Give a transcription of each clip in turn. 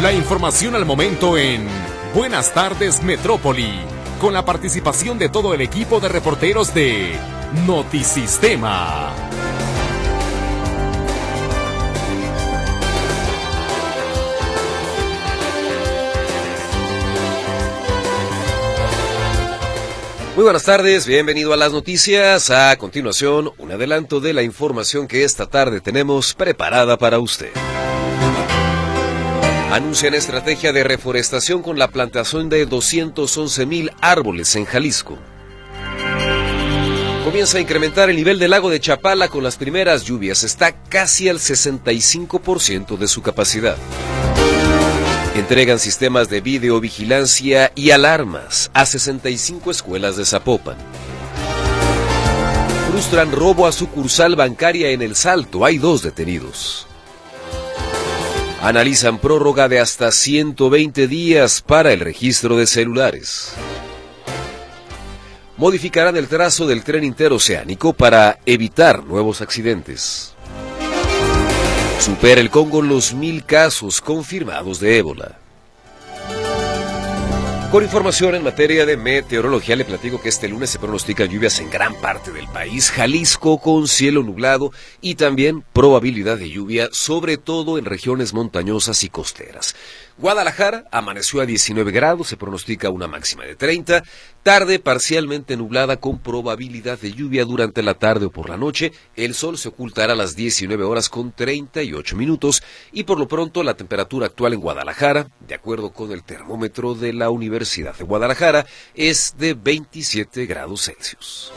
La información al momento en Buenas tardes Metrópoli, con la participación de todo el equipo de reporteros de Notisistema. Muy buenas tardes, bienvenido a las noticias. A continuación, un adelanto de la información que esta tarde tenemos preparada para usted. Anuncian estrategia de reforestación con la plantación de 211,000 árboles en Jalisco. Comienza a incrementar el nivel del lago de Chapala con las primeras lluvias. Está casi al 65% de su capacidad. Entregan sistemas de videovigilancia y alarmas a 65 escuelas de Zapopan. Frustran robo a sucursal bancaria en El Salto. Hay 2 detenidos. Analizan prórroga de hasta 120 días para el registro de celulares. Modificarán el trazo del tren interoceánico para evitar nuevos accidentes. Supera el Congo los 1,000 casos confirmados de ébola. Con información en materia de meteorología, le platico que este lunes se pronostican lluvias en gran parte del país. Jalisco con cielo nublado y también probabilidad de lluvia, sobre todo en regiones montañosas y costeras. Guadalajara amaneció a 19 grados, se pronostica una máxima de 30. Tarde parcialmente nublada con probabilidad de lluvia durante la tarde o por la noche. El sol se ocultará a las 19 horas con 38 minutos. Y por lo pronto la temperatura actual en Guadalajara, de acuerdo con el termómetro de la Universidad de Guadalajara, es de 27 grados Celsius.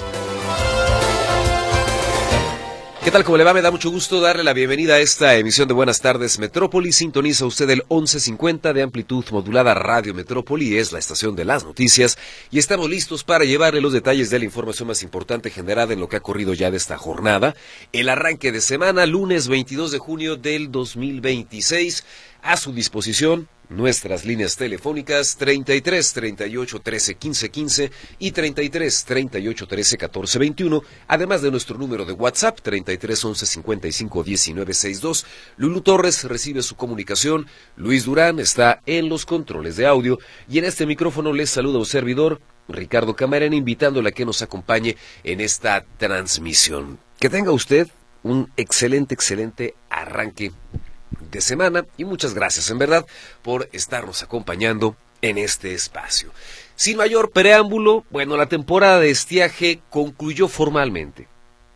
¿Qué tal? ¿Cómo le va? Me da mucho gusto darle la bienvenida a esta emisión de Buenas tardes Metrópoli. Sintoniza usted el 1150 de amplitud modulada Radio Metrópoli, es la estación de las noticias, y estamos listos para llevarle los detalles de la información más importante generada en lo que ha corrido ya de esta jornada. El arranque de semana, lunes 22 de junio del 2026, a su disposición nuestras líneas telefónicas 33 38 13 15 15 y 33 38 13 14 21, además de nuestro número de WhatsApp 33 11 55 19 62. Lulu Torres recibe su comunicación, Luis Durán está en los controles de audio y en este micrófono les saluda un servidor, Ricardo Camarena, invitándole a que nos acompañe en esta transmisión. Que tenga usted un excelente arranque de semana y muchas gracias en verdad por estarnos acompañando en este espacio. Sin mayor preámbulo, bueno, la temporada de estiaje concluyó formalmente.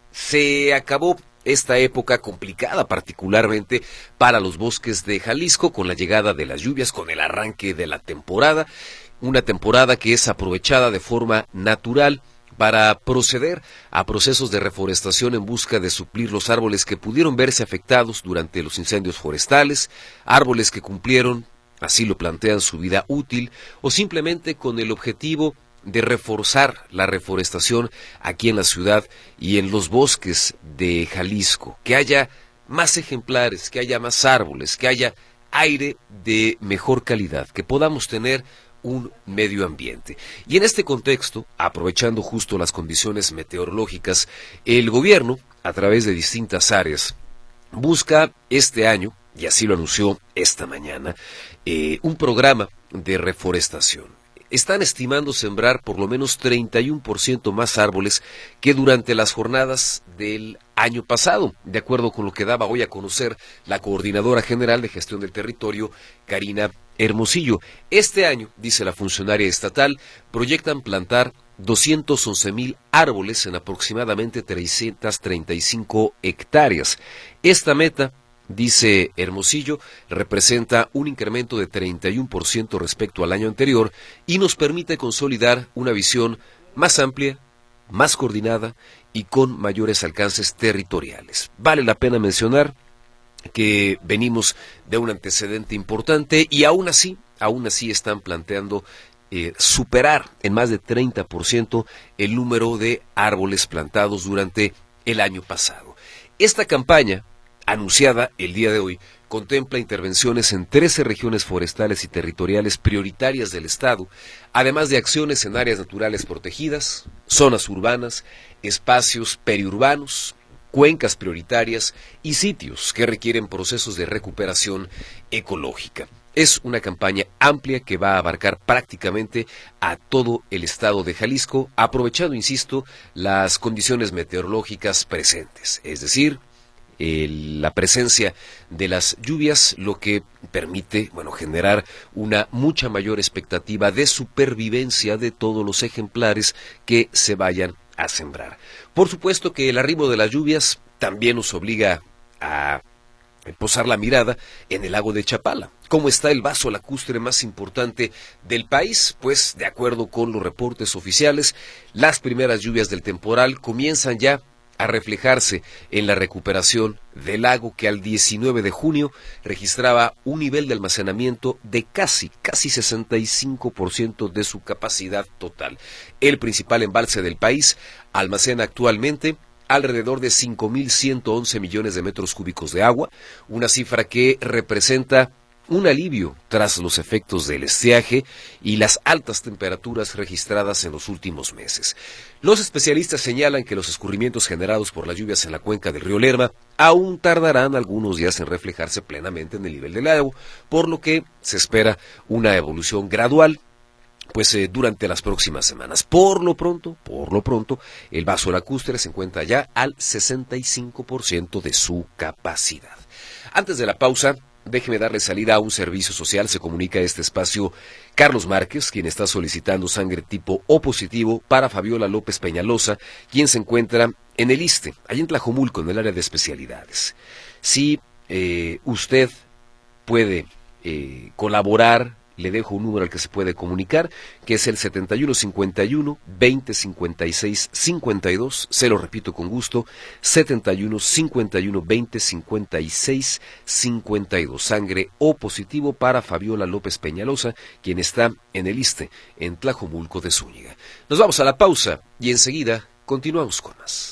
Se acabó esta época complicada particularmente para los bosques de Jalisco con la llegada de las lluvias, con el arranque de la temporada, una temporada que es aprovechada de forma natural para proceder a procesos de reforestación en busca de suplir los árboles que pudieron verse afectados durante los incendios forestales, árboles que cumplieron, así lo plantean, su vida útil, o simplemente con el objetivo de reforzar la reforestación aquí en la ciudad y en los bosques de Jalisco, que haya más ejemplares, que haya más árboles, que haya aire de mejor calidad, que podamos tener un medio ambiente. Y en este contexto, aprovechando justo las condiciones meteorológicas, el gobierno, a través de distintas áreas, busca este año, y así lo anunció esta mañana, un programa de reforestación. Están estimando sembrar por lo menos 31% más árboles que durante las jornadas del año pasado, de acuerdo con lo que daba hoy a conocer la Coordinadora General de Gestión del Territorio, Karina Hermosillo. Este año, dice la funcionaria estatal, proyectan plantar 211,000 árboles en aproximadamente 335 hectáreas. Esta meta, dice Hermosillo, representa un incremento de 31% respecto al año anterior y nos permite consolidar una visión más amplia, más coordinada y con mayores alcances territoriales. Vale la pena mencionar que venimos de un antecedente importante y aún así están planteando superar en más de 30% el número de árboles plantados durante el año pasado. Esta campaña, anunciada el día de hoy, contempla intervenciones en 13 regiones forestales y territoriales prioritarias del Estado, además de acciones en áreas naturales protegidas, zonas urbanas, espacios periurbanos, cuencas prioritarias y sitios que requieren procesos de recuperación ecológica. Es una campaña amplia que va a abarcar prácticamente a todo el estado de Jalisco, aprovechando, insisto, las condiciones meteorológicas presentes, es decir, la presencia de las lluvias, lo que permite, generar una mucha mayor expectativa de supervivencia de todos los ejemplares que se vayan a sembrar. Por supuesto que el arribo de las lluvias también nos obliga a posar la mirada en el lago de Chapala. ¿Cómo está el vaso lacustre más importante del país? Pues, de acuerdo con los reportes oficiales, las primeras lluvias del temporal comienzan ya a reflejarse en la recuperación del lago, que al 19 de junio registraba un nivel de almacenamiento de casi 65% de su capacidad total. El principal embalse del país almacena actualmente alrededor de 5.111 millones de metros cúbicos de agua, una cifra que representa un alivio tras los efectos del estiaje y las altas temperaturas registradas en los últimos meses. Los especialistas señalan que los escurrimientos generados por las lluvias en la cuenca del río Lerma aún tardarán algunos días en reflejarse plenamente en el nivel del lago, por lo que se espera una evolución gradual durante las próximas semanas. Por lo pronto, el vaso lacustre se encuentra ya al 65% de su capacidad. Antes de la pausa, déjeme darle salida a un servicio social. Se comunica a este espacio Carlos Márquez, quien está solicitando sangre tipo O positivo para Fabiola López Peñalosa, quien se encuentra en el ISSSTE, allá en Tlajomulco, en el área de especialidades. Si usted puede colaborar, le dejo un número al que se puede comunicar, que es el 7151-2056-52, se lo repito con gusto, 7151-2056-52, sangre O positivo para Fabiola López Peñalosa, quien está en el ISSSTE, en Tlajomulco de Zúñiga. Nos vamos a la pausa y enseguida continuamos con más.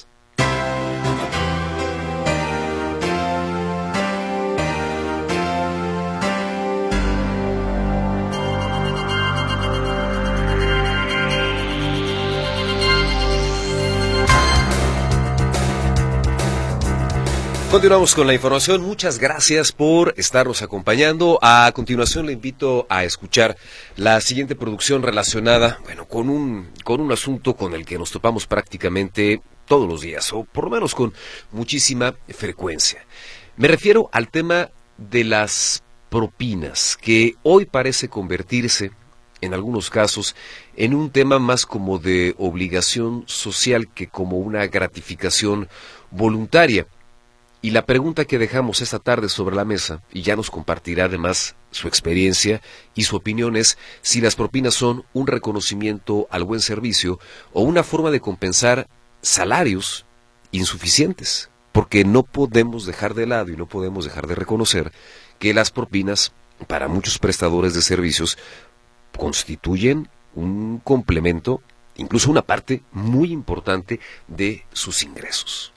Continuamos con la información. Muchas gracias por estarnos acompañando. A continuación le invito a escuchar la siguiente producción relacionada, con un asunto con el que nos topamos prácticamente todos los días, o por lo menos con muchísima frecuencia. Me refiero al tema de las propinas, que hoy parece convertirse, en algunos casos, en un tema más como de obligación social que como una gratificación voluntaria. Y la pregunta que dejamos esta tarde sobre la mesa, y ya nos compartirá además su experiencia y su opinión, es si las propinas son un reconocimiento al buen servicio o una forma de compensar salarios insuficientes. Porque no podemos dejar de lado y no podemos dejar de reconocer que las propinas, para muchos prestadores de servicios, constituyen un complemento, incluso una parte muy importante de sus ingresos.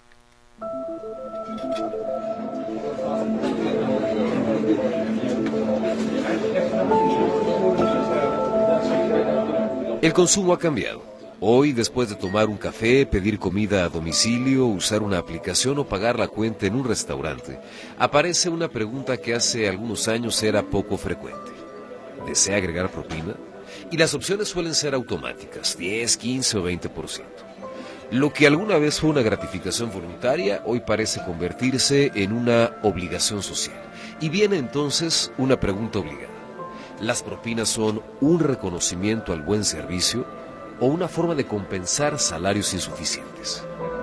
El consumo ha cambiado. Hoy, después de tomar un café, pedir comida a domicilio, usar una aplicación o pagar la cuenta en un restaurante, aparece una pregunta que hace algunos años era poco frecuente. ¿Desea agregar propina? Y las opciones suelen ser automáticas, 10, 15 o 20%. Lo que alguna vez fue una gratificación voluntaria, hoy parece convertirse en una obligación social. Y viene entonces una pregunta obligada. ¿Las propinas son un reconocimiento al buen servicio o una forma de compensar salarios insuficientes?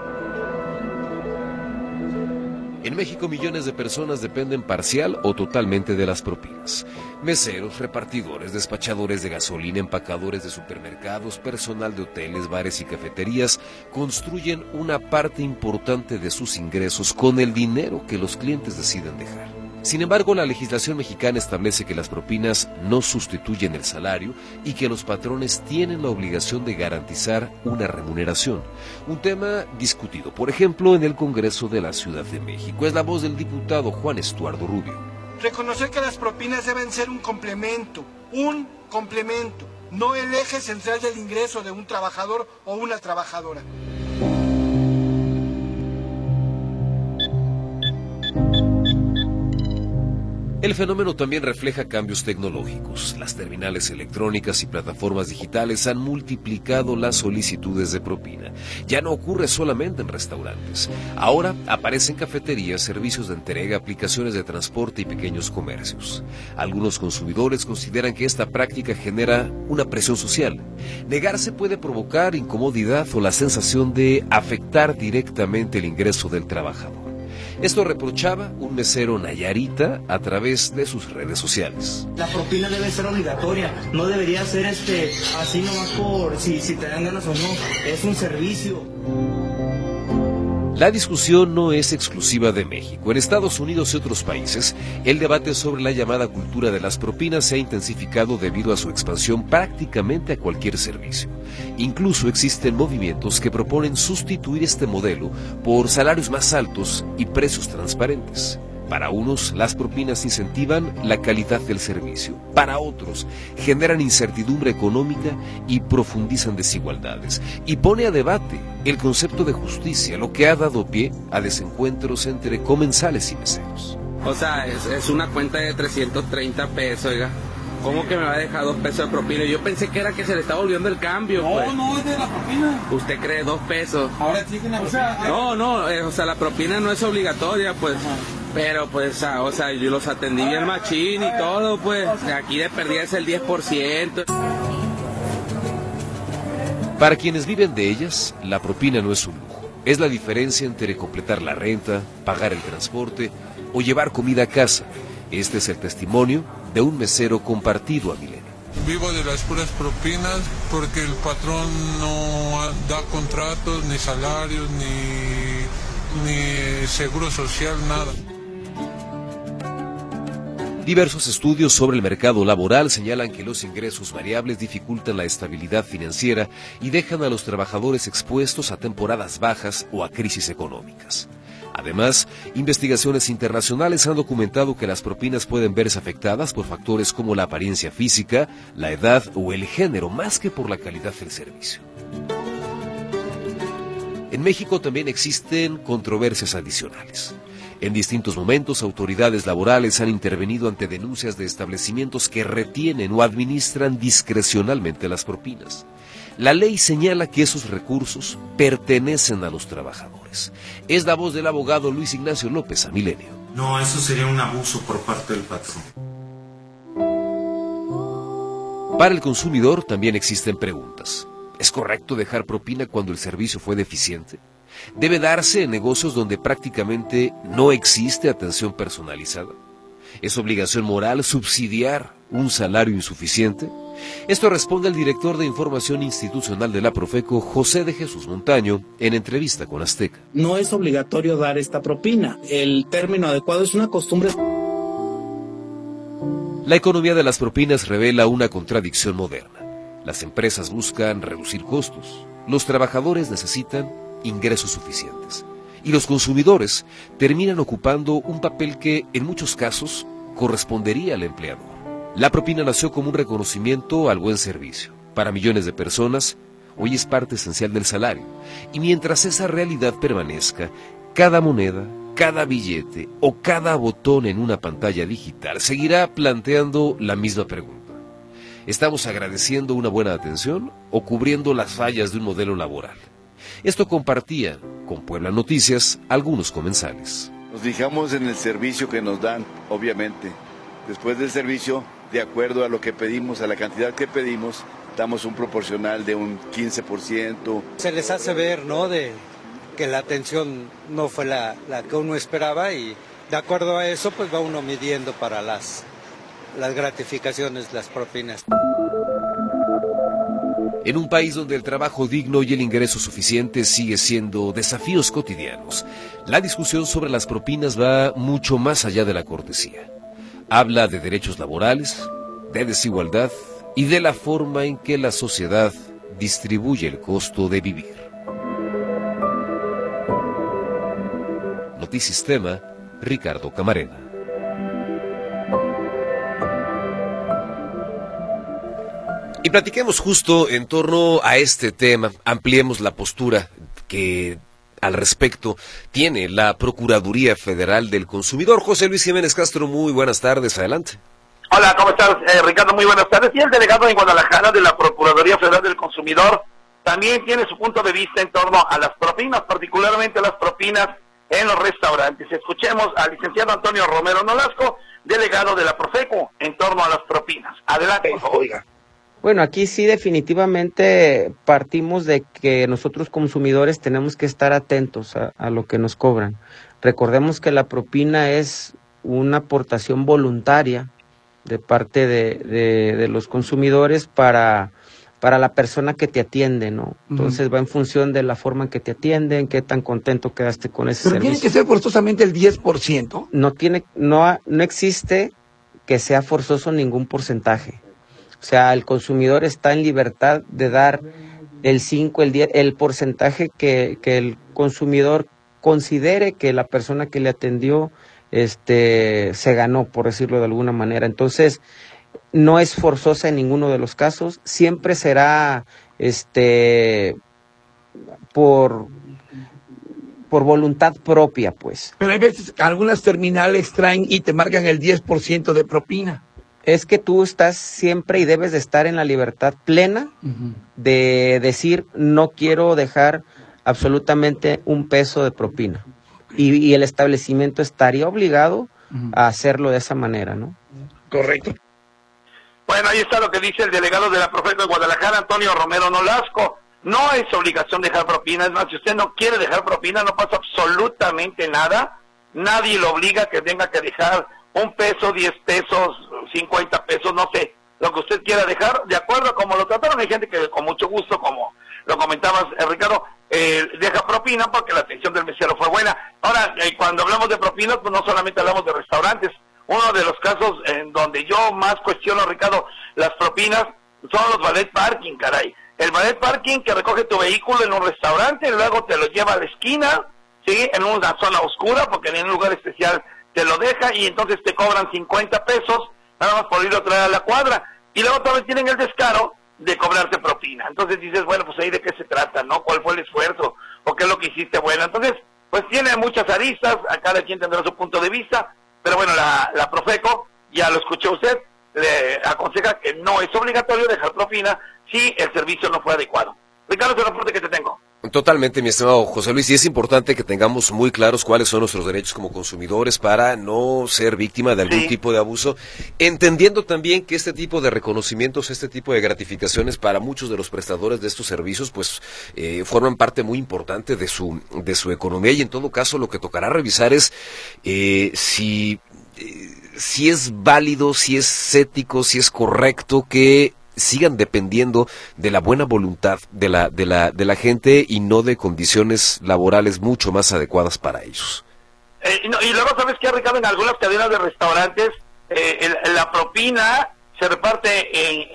En México, millones de personas dependen parcial o totalmente de las propinas. Meseros, repartidores, despachadores de gasolina, empacadores de supermercados, personal de hoteles, bares y cafeterías construyen una parte importante de sus ingresos con el dinero que los clientes deciden dejar. Sin embargo, la legislación mexicana establece que las propinas no sustituyen el salario y que los patrones tienen la obligación de garantizar una remuneración. Un tema discutido, por ejemplo, en el Congreso de la Ciudad de México. Es la voz del diputado Juan Estuardo Rubio. Reconocer que las propinas deben ser un complemento, no el eje central del ingreso de un trabajador o una trabajadora. El fenómeno también refleja cambios tecnológicos. Las terminales electrónicas y plataformas digitales han multiplicado las solicitudes de propina. Ya no ocurre solamente en restaurantes. Ahora aparecen cafeterías, servicios de entrega, aplicaciones de transporte y pequeños comercios. Algunos consumidores consideran que esta práctica genera una presión social. Negarse puede provocar incomodidad o la sensación de afectar directamente el ingreso del trabajador. Esto reprochaba un mesero Nayarita a través de sus redes sociales. La propina debe ser obligatoria, no debería ser así nomás por si te dan ganas o no, es un servicio. La discusión no es exclusiva de México. En Estados Unidos y otros países, el debate sobre la llamada cultura de las propinas se ha intensificado debido a su expansión prácticamente a cualquier servicio. Incluso existen movimientos que proponen sustituir este modelo por salarios más altos y precios transparentes. Para unos, las propinas incentivan la calidad del servicio. Para otros, generan incertidumbre económica y profundizan desigualdades. Y pone a debate el concepto de justicia, lo que ha dado pie a desencuentros entre comensales y meseros. O sea, es una cuenta de 330 pesos, oiga. ¿Cómo que me va a dejar 2 pesos de propina? Yo pensé que era que se le estaba volviendo el cambio. No, pues. no, es de la propina. ¿Usted cree 2 pesos? Ahora exigen la propina. No, o sea, la propina no es obligatoria, pues. Pero pues, o sea, yo los atendí bien machín y todo, pues. Aquí de perdida es el 10%. Para quienes viven de ellas, la propina no es un lujo. Es la diferencia entre completar la renta, pagar el transporte o llevar comida a casa. Este es el testimonio de un mesero compartido a Milenio. Vivo de las puras propinas porque el patrón no da contratos, ni salarios, ni seguro social, nada. Diversos estudios sobre el mercado laboral señalan que los ingresos variables dificultan la estabilidad financiera y dejan a los trabajadores expuestos a temporadas bajas o a crisis económicas. Además, investigaciones internacionales han documentado que las propinas pueden verse afectadas por factores como la apariencia física, la edad o el género, más que por la calidad del servicio. En México también existen controversias adicionales. En distintos momentos, autoridades laborales han intervenido ante denuncias de establecimientos que retienen o administran discrecionalmente las propinas. La ley señala que esos recursos pertenecen a los trabajadores. Es la voz del abogado Luis Ignacio López a Milenio. No, eso sería un abuso por parte del patrón. Para el consumidor también existen preguntas. ¿Es correcto dejar propina cuando el servicio fue deficiente? ¿Debe darse en negocios donde prácticamente no existe atención personalizada? ¿Es obligación moral subsidiar un salario insuficiente? Esto responde el director de Información Institucional de la Profeco, José de Jesús Montaño, en entrevista con Azteca. No es obligatorio dar esta propina. El término adecuado es una costumbre. La economía de las propinas revela una contradicción moderna. Las empresas buscan reducir costos. Los trabajadores necesitan ingresos suficientes. Y los consumidores terminan ocupando un papel que, en muchos casos, correspondería al empleador. La propina nació como un reconocimiento al buen servicio. Para millones de personas, hoy es parte esencial del salario. Y mientras esa realidad permanezca, cada moneda, cada billete o cada botón en una pantalla digital seguirá planteando la misma pregunta. ¿Estamos agradeciendo una buena atención o cubriendo las fallas de un modelo laboral? Esto compartía con Puebla Noticias algunos comensales. Nos fijamos en el servicio que nos dan, obviamente. Después del servicio, de acuerdo a lo que pedimos, a la cantidad que pedimos, damos un proporcional de un 15%. Se les hace ver, ¿no?, de que la atención no fue la que uno esperaba y de acuerdo a eso, pues va uno midiendo para las gratificaciones, las propinas. En un país donde el trabajo digno y el ingreso suficiente sigue siendo desafíos cotidianos, la discusión sobre las propinas va mucho más allá de la cortesía. Habla de derechos laborales, de desigualdad y de la forma en que la sociedad distribuye el costo de vivir. Notisistema, Ricardo Camarena. Y platiquemos justo en torno a este tema, ampliemos la postura que al respecto tiene la Procuraduría Federal del Consumidor? José Luis Jiménez Castro, muy buenas tardes, adelante. Hola, ¿cómo estás, Ricardo? Muy buenas tardes. Y el delegado en Guadalajara de la Procuraduría Federal del Consumidor también tiene su punto de vista en torno a las propinas, particularmente las propinas en los restaurantes. Escuchemos al licenciado Antonio Romero Nolasco, delegado de la Profeco, en torno a las propinas. Adelante, por favor. Bueno, aquí sí definitivamente partimos de que nosotros consumidores tenemos que estar atentos a lo que nos cobran. Recordemos que la propina es una aportación voluntaria de parte de los consumidores para la persona que te atiende, ¿no? Entonces va en función de la forma en que te atienden, qué tan contento quedaste con ese servicio. ¿Pero tiene que ser forzosamente el 10%? No existe que sea forzoso ningún porcentaje. O sea, el consumidor está en libertad de dar el 5, el 10, el porcentaje que el consumidor considere que la persona que le atendió se ganó, por decirlo de alguna manera. Entonces, no es forzosa en ninguno de los casos, siempre será por voluntad propia, pues. Pero hay veces que algunas terminales traen y te marcan el 10% de propina. Es que tú estás siempre y debes de estar en la libertad plena de decir, no quiero dejar absolutamente un peso de propina. Y el establecimiento estaría obligado a hacerlo de esa manera, ¿no? Correcto. Bueno, ahí está lo que dice el delegado de la Profeco de Guadalajara, Antonio Romero Nolasco. No es obligación dejar propina, es más, si usted no quiere dejar propina, no pasa absolutamente nada. Nadie lo obliga a que tenga que dejar un peso, 10 pesos, 50 pesos, no sé, lo que usted quiera dejar, de acuerdo a cómo lo trataron. Hay gente que con mucho gusto, como lo comentabas, Ricardo, deja propina porque la atención del mesero fue buena. Ahora, cuando hablamos de propinas, pues no solamente hablamos de restaurantes. Uno de los casos en donde yo más cuestiono, Ricardo, las propinas son los valet parking, caray. El valet parking que recoge tu vehículo en un restaurante, luego te lo lleva a la esquina, ¿sí? En una zona oscura, porque en un lugar especial te lo deja y entonces te cobran 50 pesos nada más por irlo a traer a la cuadra. Y luego también tienen el descaro de cobrarte propina. Entonces dices, bueno, pues ahí de qué se trata, ¿no? ¿Cuál fue el esfuerzo? ¿O qué es lo que hiciste bueno? Entonces, pues tiene muchas aristas, a cada quien tendrá su punto de vista, pero bueno, la Profeco, ya lo escuchó usted, le aconseja que no es obligatorio dejar propina si el servicio no fue adecuado. Ricardo, es el reporte que te tengo. Totalmente, mi estimado José Luis, y es importante que tengamos muy claros cuáles son nuestros derechos como consumidores para no ser víctima de algún tipo de abuso, entendiendo también que este tipo de reconocimientos, este tipo de gratificaciones para muchos de los prestadores de estos servicios, pues forman parte muy importante de su economía, y en todo caso lo que tocará revisar es si es válido, si es ético, si es correcto que sigan dependiendo de la buena voluntad de la gente y no de condiciones laborales mucho más adecuadas para ellos. Y luego, ¿sabes qué, Ricardo? En algunas cadenas de restaurantes la propina se reparte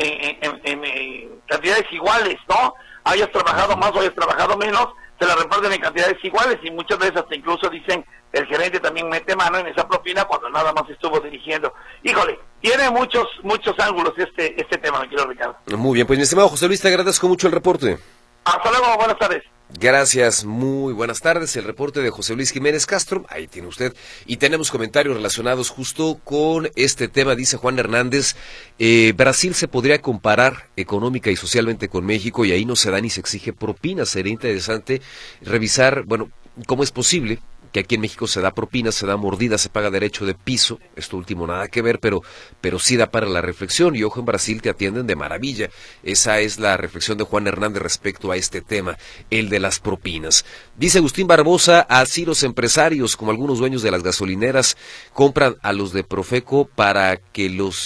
en cantidades iguales, ¿no? Hayas trabajado más o hayas trabajado menos, se la reparten en cantidades iguales, y muchas veces hasta incluso dicen, el gerente también mete mano en esa propina cuando nada más estuvo dirigiendo. Híjole, tiene muchos ángulos este tema, mi querido Ricardo. Muy bien, pues mi estimado José Luis, te agradezco mucho el reporte. Hasta luego, buenas tardes. Gracias, muy buenas tardes. El reporte de José Luis Jiménez Castro, ahí tiene usted. Y tenemos comentarios relacionados justo con este tema. Dice Juan Hernández, Brasil se podría comparar económica y socialmente con México y ahí no se da ni se exige propina. Sería interesante revisar, bueno, cómo es posible que aquí en México se da propina, se da mordida, se paga derecho de piso, esto último nada que ver, pero sí da para la reflexión, y ojo, en Brasil te atienden de maravilla. Esa es la reflexión de Juan Hernández respecto a este tema, el de las propinas. Dice Agustín Barbosa, así los empresarios, como algunos dueños de las gasolineras, compran a los de Profeco para que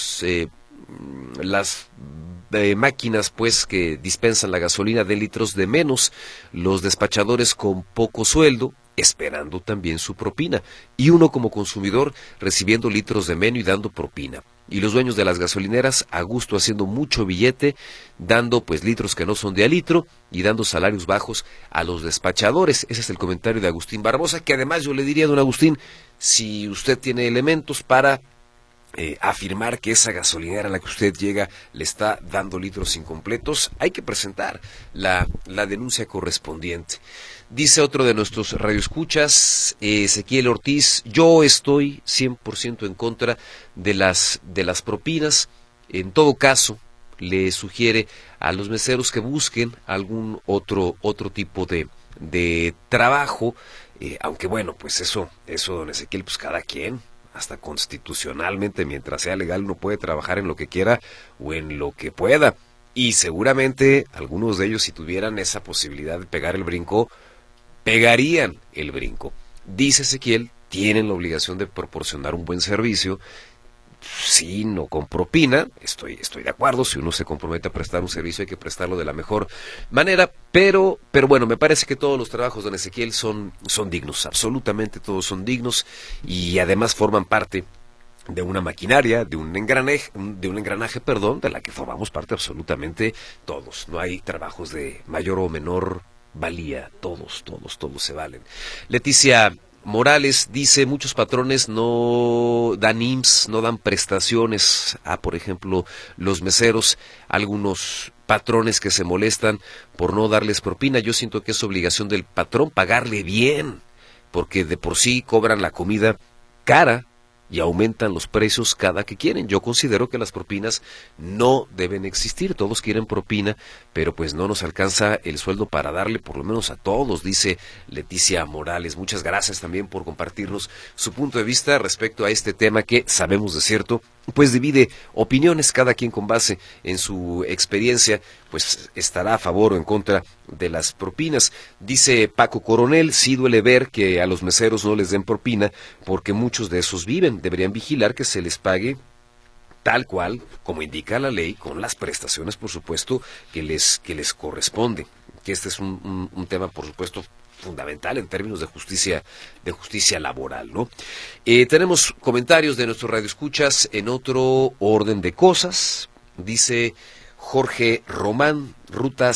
las máquinas pues que dispensan la gasolina de litros de menos, los despachadores con poco sueldo, esperando también su propina, y uno como consumidor recibiendo litros de menos y dando propina, y los dueños de las gasolineras a gusto haciendo mucho billete, dando pues litros que no son de a litro y dando salarios bajos a los despachadores. Ese es el comentario de Agustín Barbosa, que además yo le diría, don Agustín, si usted tiene elementos para afirmar que esa gasolinera a la que usted llega le está dando litros incompletos, hay que presentar la denuncia correspondiente. Dice otro de nuestros radioescuchas, Ezequiel Ortiz, yo estoy 100% en contra de las propinas. En todo caso, le sugiere a los meseros que busquen algún otro tipo de trabajo, aunque bueno, pues eso, don Ezequiel, pues cada quien, hasta constitucionalmente, mientras sea legal, uno puede trabajar en lo que quiera o en lo que pueda. Y seguramente algunos de ellos, si tuvieran esa posibilidad de pegar el brinco, pegarían el brinco. Dice Ezequiel, tienen la obligación de proporcionar un buen servicio. Sí, no con propina, estoy de acuerdo, si uno se compromete a prestar un servicio hay que prestarlo de la mejor manera, pero bueno, me parece que todos los trabajos de don Ezequiel son dignos, absolutamente todos son dignos, y además forman parte de una maquinaria, de un engranaje, de la que formamos parte absolutamente todos. No hay trabajos de mayor o menor valía, todos se valen. Leticia Morales dice, muchos patrones no dan IMSS, no dan prestaciones a, por ejemplo, los meseros, algunos patrones que se molestan por no darles propina. Yo siento que es obligación del patrón pagarle bien, porque de por sí cobran la comida cara y aumentan los precios cada que quieren. Yo considero que las propinas no deben existir, todos quieren propina, pero pues no nos alcanza el sueldo para darle por lo menos a todos, dice Leticia Morales. Muchas gracias también por compartirnos su punto de vista respecto a este tema que sabemos de cierto, pues divide opiniones, cada quien con base en su experiencia, pues estará a favor o en contra de las propinas. Dice Paco Coronel, sí duele ver que a los meseros no les den propina, porque muchos de esos viven, deberían vigilar que se les pague tal cual, como indica la ley, con las prestaciones, por supuesto, que les corresponde. Que este es un tema, por supuesto, fundamental en términos de justicia laboral, ¿no? Tenemos comentarios de nuestros radioescuchas en otro orden de cosas. Dice Jorge Román, ruta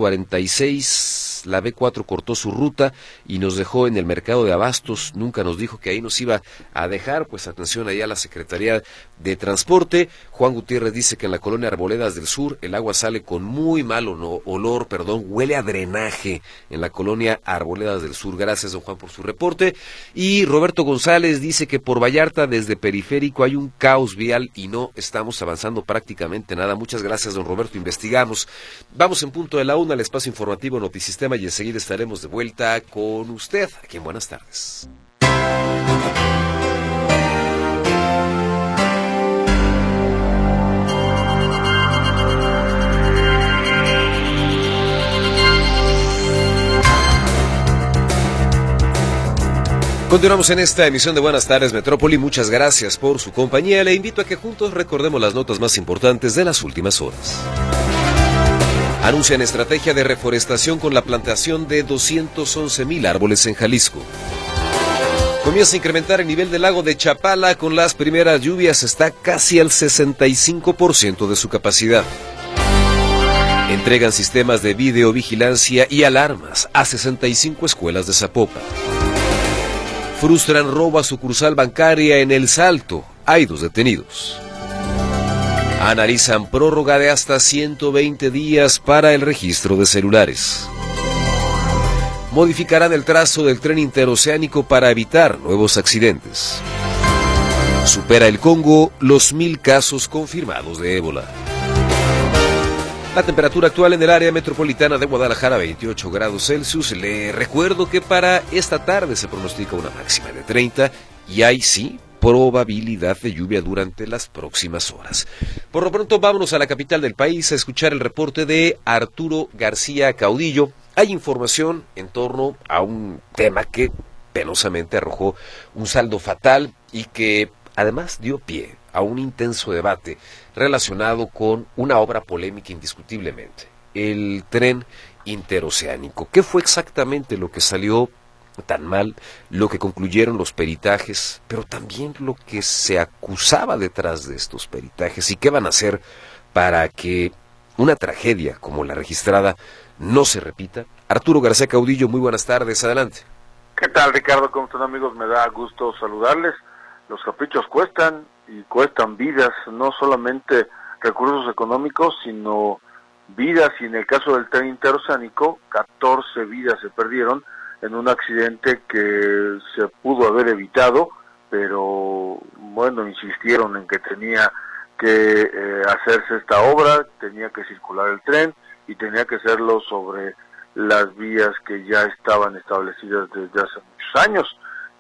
646, la B4 cortó su ruta y nos dejó en el mercado de abastos, nunca nos dijo que ahí nos iba a dejar, pues atención allá a la Secretaría de Transporte. Juan Gutiérrez dice que en la colonia Arboledas del Sur el agua sale con muy mal olor, huele a drenaje en la colonia Arboledas del Sur. Gracias, don Juan, por su reporte. Y Roberto González dice que por Vallarta desde Periférico hay un caos vial y no estamos avanzando prácticamente nada. Muchas gracias, don Roberto, investigamos. Vamos en punto de la 1 al espacio informativo Notisistema y enseguida estaremos de vuelta con usted aquí en Buenas Tardes. Continuamos en esta emisión de Buenas Tardes Metrópoli. Muchas gracias por su compañía. Le invito a que juntos recordemos las notas más importantes de las últimas horas. Anuncian estrategia de reforestación con la plantación de 211,000 árboles en Jalisco. Comienza a incrementar el nivel del lago de Chapala con las primeras lluvias. Está casi al 65% de su capacidad. Entregan sistemas de videovigilancia y alarmas a 65 escuelas de Zapopan. Frustran robo a sucursal bancaria en El Salto. Hay 2 detenidos. Analizan prórroga de hasta 120 días para el registro de celulares. Modificarán el trazo del tren interoceánico para evitar nuevos accidentes. Supera el Congo los 1,000 casos confirmados de ébola. La temperatura actual en el área metropolitana de Guadalajara, 28 grados Celsius. Le recuerdo que para esta tarde se pronostica una máxima de 30 y hay, sí, probabilidad de lluvia durante las próximas horas. Por lo pronto, vámonos a la capital del país a escuchar el reporte de Arturo García Caudillo. Hay información en torno a un tema que penosamente arrojó un saldo fatal y que además dio pie a un intenso debate relacionado con una obra polémica indiscutiblemente, el tren interoceánico. ¿Qué fue exactamente lo que salió tan mal, lo que concluyeron los peritajes, pero también lo que se acusaba detrás de estos peritajes y qué van a hacer para que una tragedia como la registrada no se repita? Arturo García Caudillo, muy buenas tardes, adelante. ¿Qué tal, Ricardo? ¿Cómo están, amigos? Me da gusto saludarles. Los caprichos cuestan y cuestan vidas, no solamente recursos económicos, sino vidas, y en el caso del tren interoceánico, 14 vidas se perdieron en un accidente que se pudo haber evitado, pero bueno, insistieron en que tenía que hacerse esta obra, tenía que circular el tren y tenía que hacerlo sobre las vías que ya estaban establecidas desde hace muchos años,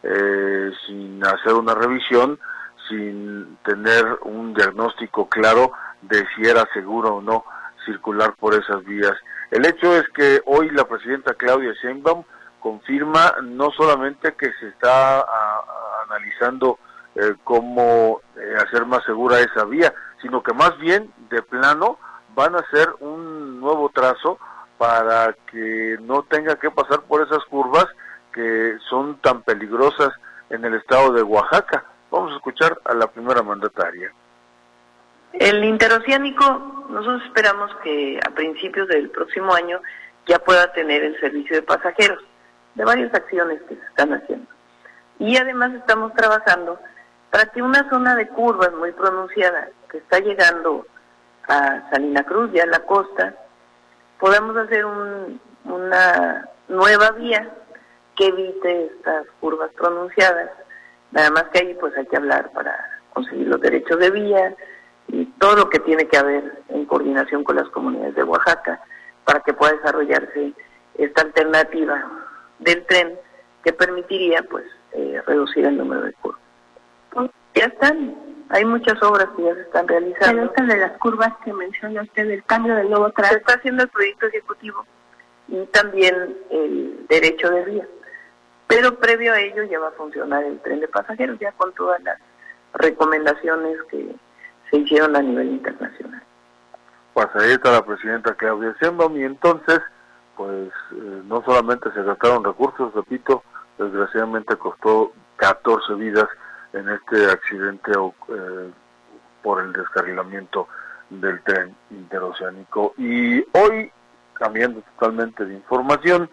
sin hacer una revisión, sin tener un diagnóstico claro de si era seguro o no circular por esas vías. El hecho es que hoy la presidenta Claudia Sheinbaum confirma no solamente que se está analizando cómo hacer más segura esa vía, sino que más bien de plano van a hacer un nuevo trazo para que no tenga que pasar por esas curvas que son tan peligrosas en el estado de Oaxaca. Vamos a escuchar a la primera mandataria. El interoceánico, nosotros esperamos que a principios del próximo año ya pueda tener el servicio de pasajeros, de varias acciones que se están haciendo. Y además estamos trabajando para que una zona de curvas muy pronunciada que está llegando a Salina Cruz, ya a la costa, podamos hacer una nueva vía que evite estas curvas pronunciadas. Nada más que ahí pues hay que hablar para conseguir los derechos de vía y todo lo que tiene que haber en coordinación con las comunidades de Oaxaca para que pueda desarrollarse esta alternativa del tren que permitiría pues reducir el número de curvas. Ya están, hay muchas obras que ya se están realizando. Pero estas de las curvas que menciona usted, el cambio del nuevo trazo. Se está haciendo el proyecto ejecutivo y también el derecho de vía. Pero previo a ello ya va a funcionar el tren de pasajeros, ya con todas las recomendaciones que se hicieron a nivel internacional. Pues ahí está la presidenta Claudia Sheinbaum y entonces, pues no solamente se gastaron recursos, repito, desgraciadamente costó 14 vidas en este accidente por el descarrilamiento del tren interoceánico. Y hoy, cambiando totalmente de información,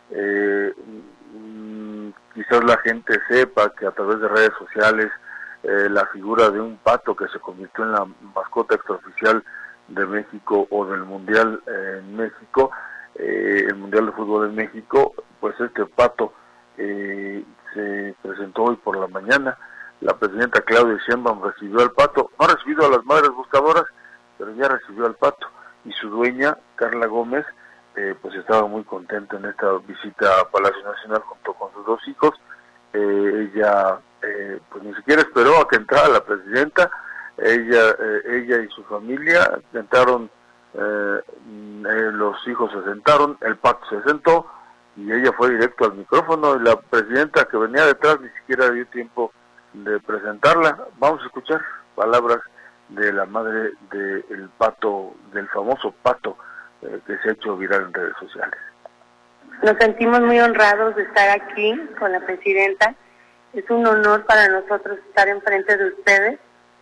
quizás la gente sepa que a través de redes sociales la figura de un pato que se convirtió en la mascota extraoficial de México o del Mundial en México, el Mundial de Fútbol en México, pues este pato se presentó hoy por la mañana. La presidenta Claudia Sheinbaum recibió al pato, no ha recibido a las madres buscadoras, pero ya recibió al pato, y su dueña, Carla Gómez, pues estaba muy contenta en esta visita a Palacio Nacional junto con sus 2 hijos. Ella pues ni siquiera esperó a que entrara la presidenta. Ella y su familia entraron, los hijos se sentaron, el pato se sentó y ella fue directo al micrófono, y la presidenta que venía detrás ni siquiera dio tiempo de presentarla. Vamos a escuchar palabras de la madre del pato, del famoso pato que se ha hecho viral en redes sociales. Nos sentimos muy honrados de estar aquí con la presidenta. Es un honor para nosotros estar enfrente de ustedes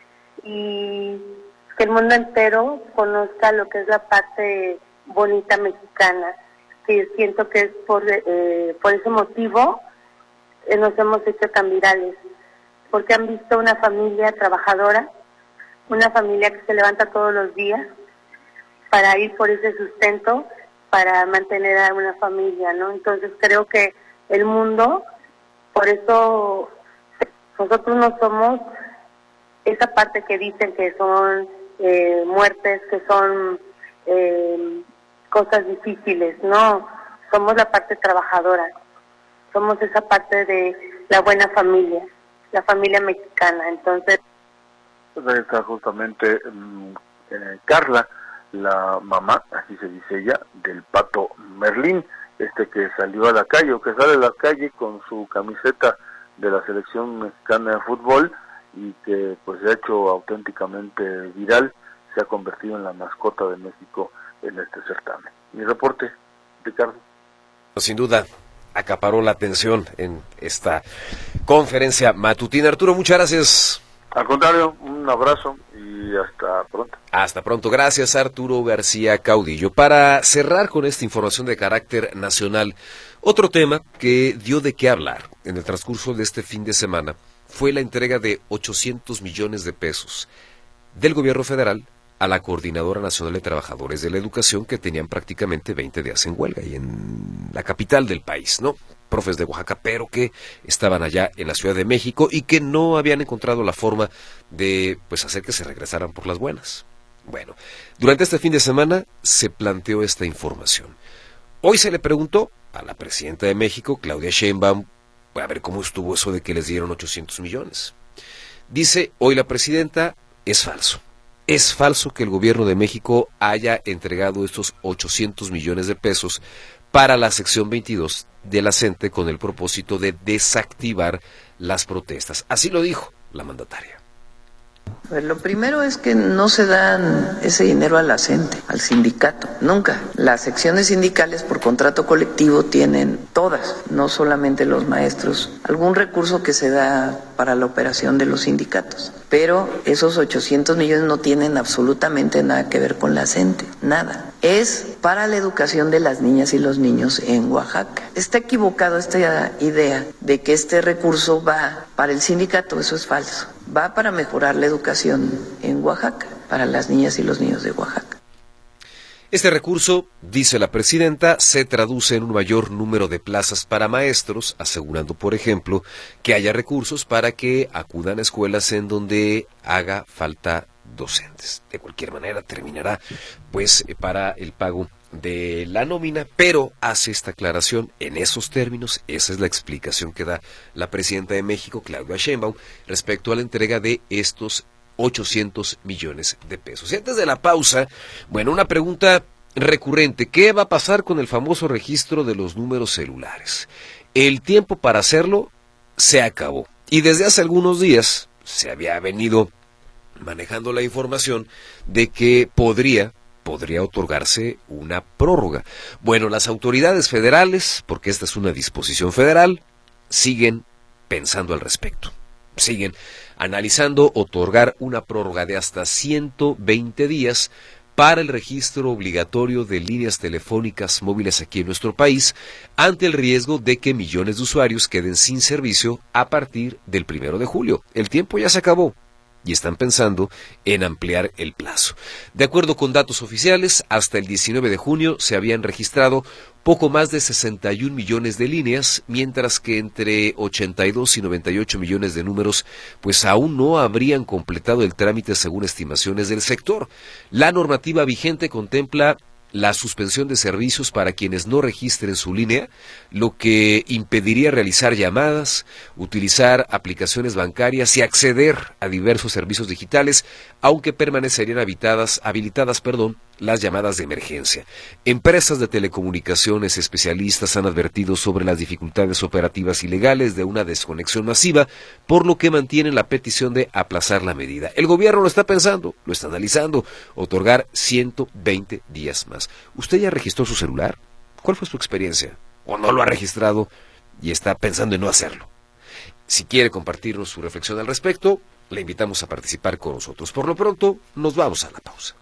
y que el mundo entero conozca lo que es la parte bonita mexicana, que siento que es por ese motivo nos hemos hecho tan virales, porque han visto una familia trabajadora, una familia que se levanta todos los días para ir por ese sustento, para mantener a una familia, ¿no? Entonces creo que el mundo, por eso nosotros no somos esa parte que dicen que son muertes, que son cosas difíciles, no, somos la parte trabajadora, somos esa parte de la buena familia, la familia mexicana. Entonces pues ahí está justamente Carla, la mamá, así se dice ella, del pato Merlín, que salió a la calle, o que sale a la calle con su camiseta de la selección mexicana de fútbol, y que pues se ha hecho auténticamente viral, se ha convertido en la mascota de México en este certamen. Mi reporte, Ricardo. Sin duda, acaparó la atención en esta conferencia matutina. Arturo, muchas gracias. Al contrario, un abrazo y hasta pronto. Hasta pronto. Gracias, Arturo García Caudillo. Para cerrar con esta información de carácter nacional, otro tema que dio de qué hablar en el transcurso de este fin de semana fue la entrega de 800 millones de pesos del gobierno federal a la Coordinadora Nacional de Trabajadores de la Educación, que tenían prácticamente 20 días en huelga y en la capital del país, ¿no? profes de Oaxaca, pero que estaban allá en la Ciudad de México y que no habían encontrado la forma de pues hacer que se regresaran por las buenas. Bueno, durante este fin de semana se planteó esta información. Hoy se le preguntó a la presidenta de México, Claudia Sheinbaum, a ver cómo estuvo eso de que les dieron 800 millones. Dice hoy la presidenta, es falso. Es falso que el gobierno de México haya entregado estos 800 millones de pesos para la sección 22 de la CENTE con el propósito de desactivar las protestas. Así lo dijo la mandataria. Lo primero es que no se dan ese dinero a la CENTE, al sindicato, nunca. Las secciones sindicales por contrato colectivo tienen todas, no solamente los maestros, algún recurso que se da para la operación de los sindicatos. Pero esos 800 millones no tienen absolutamente nada que ver con la CENTE, nada. Es para la educación de las niñas y los niños en Oaxaca. Está equivocado esta idea de que este recurso va para el sindicato, eso es falso. Va para mejorar la educación en Oaxaca, para las niñas y los niños de Oaxaca. Este recurso, dice la presidenta, se traduce en un mayor número de plazas para maestros, asegurando, por ejemplo, que haya recursos para que acudan a escuelas en donde haga falta docentes. De cualquier manera, terminará pues para el pago de la nómina, pero hace esta aclaración en esos términos. Esa es la explicación que da la presidenta de México, Claudia Sheinbaum, respecto a la entrega de estos 800 millones de pesos. Y antes de la pausa, bueno, una pregunta recurrente: ¿qué va a pasar con el famoso registro de los números celulares? El tiempo para hacerlo se acabó, y desde hace algunos días se había venido manejando la información de que podría otorgarse una prórroga. Bueno, las autoridades federales, porque esta es una disposición federal, siguen pensando al respecto. Siguen analizando otorgar una prórroga de hasta 120 días para el registro obligatorio de líneas telefónicas móviles aquí en nuestro país, ante el riesgo de que millones de usuarios queden sin servicio a partir del 1 de julio. El tiempo ya se acabó y están pensando en ampliar el plazo. De acuerdo con datos oficiales, hasta el 19 de junio se habían registrado poco más de 61 millones de líneas, mientras que entre 82 y 98 millones de números pues aún no habrían completado el trámite según estimaciones del sector. La normativa vigente contempla la suspensión de servicios para quienes no registren su línea, lo que impediría realizar llamadas, utilizar aplicaciones bancarias y acceder a diversos servicios digitales, aunque permanecerían habilitadas las llamadas de emergencia. Empresas de telecomunicaciones especialistas han advertido sobre las dificultades operativas y legales de una desconexión masiva, por lo que mantienen la petición de aplazar la medida. El gobierno lo está pensando, lo está analizando, otorgar 120 días más. ¿Usted ya registró su celular? ¿Cuál fue su experiencia? ¿O no lo ha registrado y está pensando en no hacerlo? Si quiere compartirnos su reflexión al respecto, le invitamos a participar con nosotros. Por lo pronto, nos vamos a la pausa.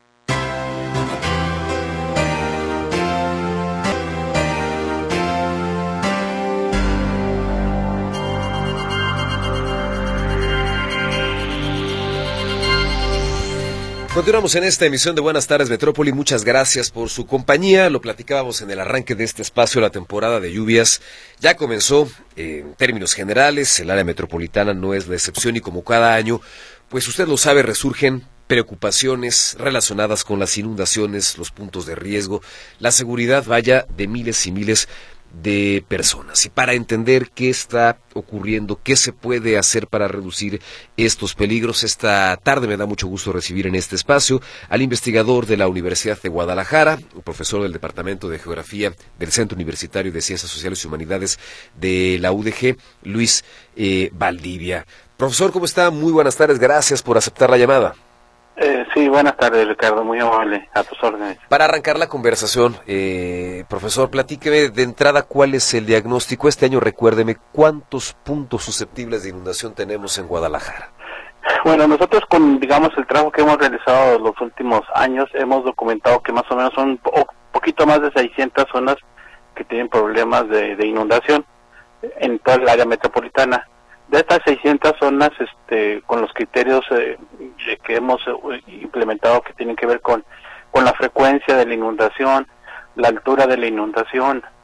Continuamos en esta emisión de Buenas Tardes Metrópoli. Muchas gracias por su compañía. Lo platicábamos en el arranque de este espacio. La temporada de lluvias ya comenzó. En términos generales, el área metropolitana no es la excepción, y como cada año, pues usted lo sabe, resurgen preocupaciones relacionadas con las inundaciones, los puntos de riesgo, la seguridad, vaya, de miles y miles de personas. Y para entender qué está ocurriendo, qué se puede hacer para reducir estos peligros, esta tarde me da mucho gusto recibir en este espacio al investigador de la Universidad de Guadalajara, profesor del Departamento de Geografía del Centro Universitario de Ciencias Sociales y Humanidades de la UDG, Luis Valdivia. Profesor, ¿cómo está? Muy buenas tardes, gracias por aceptar la llamada. Sí, buenas tardes, Ricardo, muy amable, a tus órdenes. Para arrancar la conversación, profesor, platíqueme de entrada cuál es el diagnóstico. Este año, recuérdeme, ¿cuántos puntos susceptibles de inundación tenemos en Guadalajara? Bueno, nosotros con, digamos, el trabajo que hemos realizado los últimos años, hemos documentado que más o menos son un poquito más de 600 zonas que tienen problemas de inundación en toda el área metropolitana. De estas 600 zonas, con los criterios que hemos implementado, que tienen que ver con la frecuencia de la inundación, la altura de la inundación,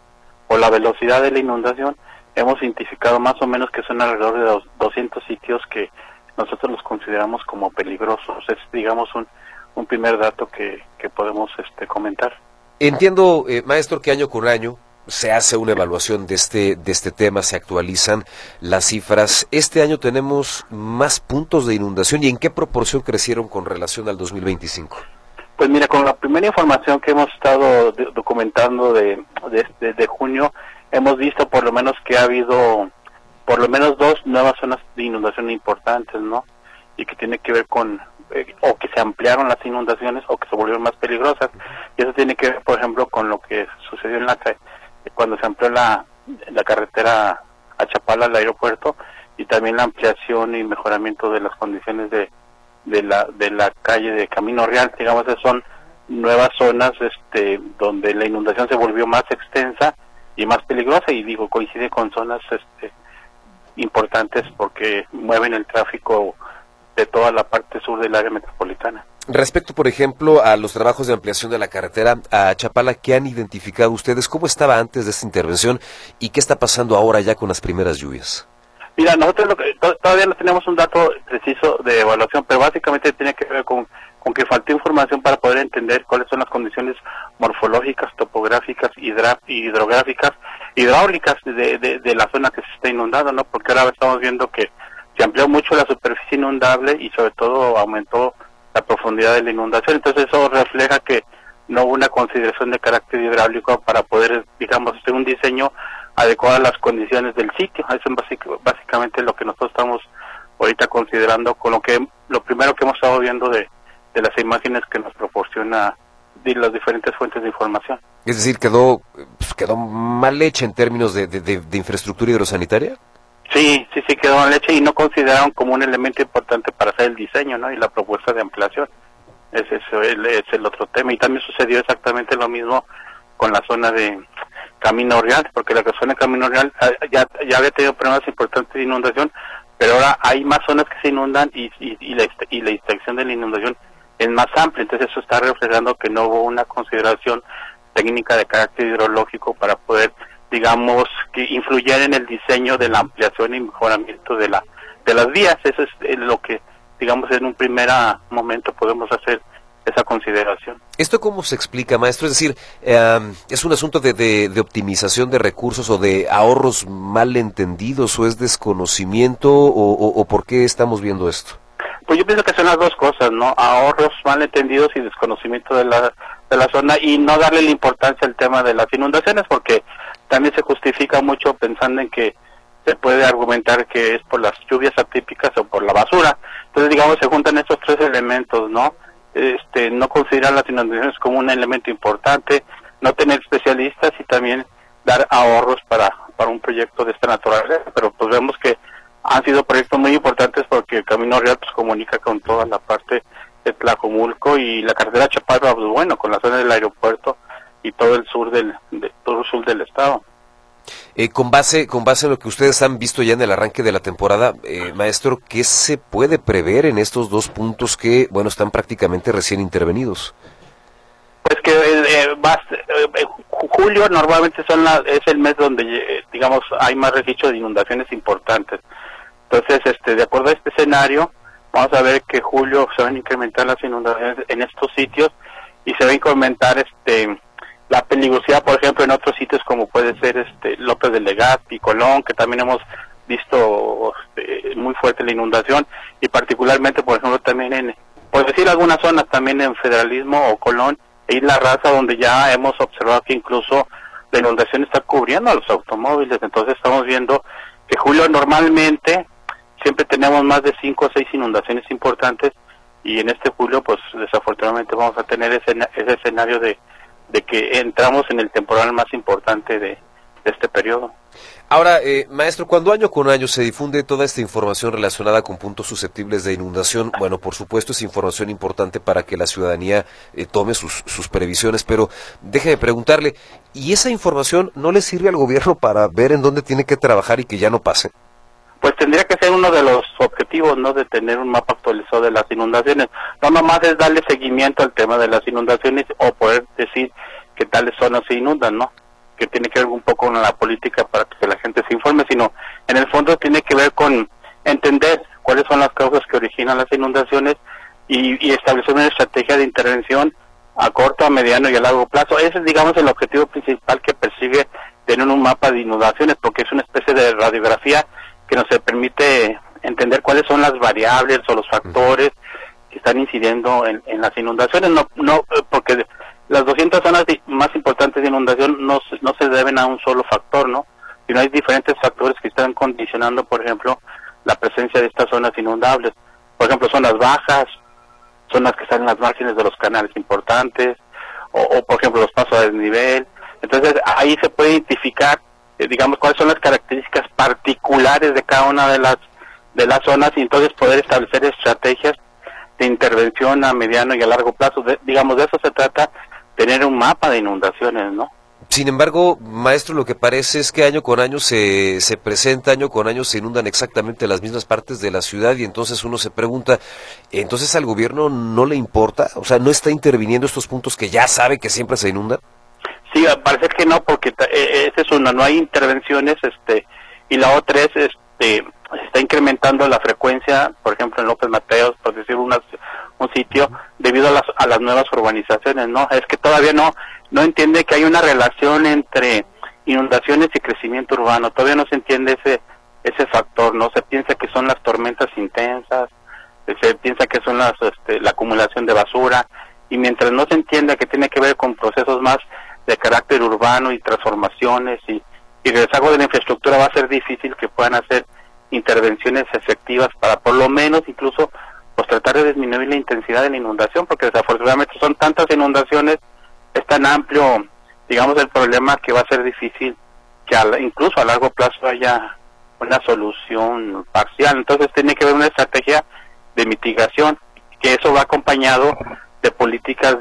por la velocidad de la inundación, hemos identificado más o menos que son alrededor de 200 sitios que nosotros los consideramos como peligrosos. Es, digamos, un primer dato que podemos comentar. Entiendo, maestro, que año con año se hace una evaluación de este tema, se actualizan las cifras. Este año tenemos más puntos de inundación, ¿y en qué proporción crecieron con relación al 2025? Pues mira, con la primera información que hemos estado documentando de junio, hemos visto por lo menos que ha habido por lo menos 2 nuevas zonas de inundación importantes, ¿no? Y que tiene que ver con o que se ampliaron las inundaciones o que se volvieron más peligrosas. Y eso tiene que ver, por ejemplo, con lo que sucedió en cuando se amplió la carretera a Chapala, al aeropuerto, y también la ampliación y mejoramiento de las condiciones de la calle de Camino Real. Digamos, esas son nuevas zonas donde la inundación se volvió más extensa y más peligrosa, y digo, coincide con zonas importantes porque mueven el tráfico de toda la parte sur del área metropolitana. Respecto, por ejemplo, a los trabajos de ampliación de la carretera a Chapala, ¿qué han identificado ustedes? ¿Cómo estaba antes de esta intervención y qué está pasando ahora ya con las primeras lluvias? Mira, nosotros todavía no tenemos un dato preciso de evaluación, pero básicamente tiene que ver con que faltó información para poder entender cuáles son las condiciones morfológicas, topográficas, hidrográficas, hidráulicas de la zona que se está inundando, ¿no? Porque ahora estamos viendo que se amplió mucho la superficie inundable y sobre todo aumentó la profundidad de la inundación. Entonces eso refleja que no hubo una consideración de carácter hidráulico para poder, digamos, hacer un diseño adecuado a las condiciones del sitio. Eso es básicamente lo que nosotros estamos ahorita considerando, con lo primero que hemos estado viendo de las imágenes que nos proporciona de las diferentes fuentes de información. Es decir, quedó mal hecha en términos de infraestructura hidrosanitaria. Sí, quedó mal hecha y no consideraron como un elemento importante para hacer el diseño, ¿no? Y la propuesta de ampliación. Ese es el otro tema. Y también sucedió exactamente lo mismo con la zona de Camino Real, porque la zona de Camino Real ya había tenido problemas importantes de inundación, pero ahora hay más zonas que se inundan y la extensión de la inundación es más amplia. Entonces eso está reflejando que no hubo una consideración técnica de carácter hidrológico para poder, digamos, que influyera en el diseño de la ampliación y mejoramiento de las vías. Eso es lo que, digamos, en un primer momento podemos hacer esa consideración. ¿Esto cómo se explica, maestro? Es decir, ¿es un asunto de optimización de recursos o de ahorros mal entendidos, o es desconocimiento, o por qué estamos viendo esto? Pues yo pienso que son las dos cosas, ¿no? Ahorros mal entendidos y desconocimiento de la zona, y no darle la importancia al tema de las inundaciones, porque también se justifica mucho pensando en que se puede argumentar que es por las lluvias atípicas o por la basura. Entonces, digamos, se juntan estos 3 elementos, ¿no? No considerar las inundaciones como un elemento importante, no tener especialistas y también dar ahorros para un proyecto de esta naturaleza. Pero pues vemos que han sido proyectos muy importantes porque el Camino Real pues comunica con toda la parte de Tlajomulco, y la carretera Chapala, pues bueno, con la zona del aeropuerto y todo el sur del estado. Con base en lo que ustedes han visto ya en el arranque de la temporada, maestro, ¿qué se puede prever en estos 2 puntos que, bueno, están prácticamente recién intervenidos? Pues que julio normalmente es el mes donde, digamos, hay más registro de inundaciones importantes. Entonces, de acuerdo a este escenario, vamos a ver que julio se van a incrementar las inundaciones en estos sitios y se va a incrementar la peligrosidad, por ejemplo, en otros sitios como puede ser López de Legazpi, Colón, que también hemos visto muy fuerte la inundación, y particularmente, por ejemplo, también por decir algunas zonas, también en Federalismo o Colón e Isla Raza, donde ya hemos observado que incluso la inundación está cubriendo a los automóviles. Entonces estamos viendo que julio normalmente siempre tenemos más de 5 o 6 inundaciones importantes, y en este julio pues desafortunadamente vamos a tener ese escenario de que entramos en el temporal más importante de este periodo. Ahora, maestro, cuando año con año se difunde toda esta información relacionada con puntos susceptibles de inundación, bueno, por supuesto es información importante para que la ciudadanía tome sus previsiones, pero déjeme preguntarle, ¿y esa información no le sirve al gobierno para ver en dónde tiene que trabajar y que ya no pase? Pues tendría que ser uno de los objetivos, ¿no?, de tener un mapa actualizado de las inundaciones. No nomás es darle seguimiento al tema de las inundaciones o poder decir que tales zonas se inundan, ¿no? que tiene que ver un poco con la política para que la gente se informe, sino en el fondo tiene que ver con entender cuáles son las causas que originan las inundaciones y establecer una estrategia de intervención a corto, a mediano y a largo plazo. Ese es, digamos, el objetivo principal que persigue tener un mapa de inundaciones, porque es una especie de radiografía que nos permite entender cuáles son las variables o los factores que están incidiendo en las inundaciones. No porque las 200 zonas más importantes de inundación no se deben a un solo factor, ¿no? Sino hay diferentes factores que están condicionando, por ejemplo, la presencia de estas zonas inundables. Por ejemplo, zonas bajas, zonas que están en las márgenes de los canales importantes, o por ejemplo, los pasos a desnivel. Entonces, ahí se puede identificar, digamos, cuáles son las características particulares de cada una de las zonas, y entonces poder establecer estrategias de intervención a mediano y a largo plazo. Digamos, de eso se trata, tener un mapa de inundaciones, ¿no? Sin embargo, maestro, lo que parece es que año con año se presenta, año con año se inundan exactamente las mismas partes de la ciudad, y entonces uno se pregunta, ¿entonces al gobierno no le importa? O sea, ¿no está interviniendo estos puntos que ya sabe que siempre se inundan? Sí, parece que no, porque esa es una, no hay intervenciones, y la otra es, se está incrementando la frecuencia, por ejemplo en López Mateos, por decir un sitio, debido a las nuevas urbanizaciones, ¿no? Es que todavía no entiende que hay una relación entre inundaciones y crecimiento urbano. Todavía no se entiende ese factor, ¿no? Se piensa que son las tormentas intensas, se piensa que son la acumulación de basura, y mientras no se entienda que tiene que ver con procesos más de carácter urbano y transformaciones y rezago de la infraestructura, va a ser difícil que puedan hacer intervenciones efectivas para por lo menos incluso pues tratar de disminuir la intensidad de la inundación, porque desafortunadamente son tantas inundaciones, es tan amplio, digamos, el problema, que va a ser difícil que incluso a largo plazo haya una solución parcial. Entonces tiene que haber una estrategia de mitigación, que eso va acompañado de políticas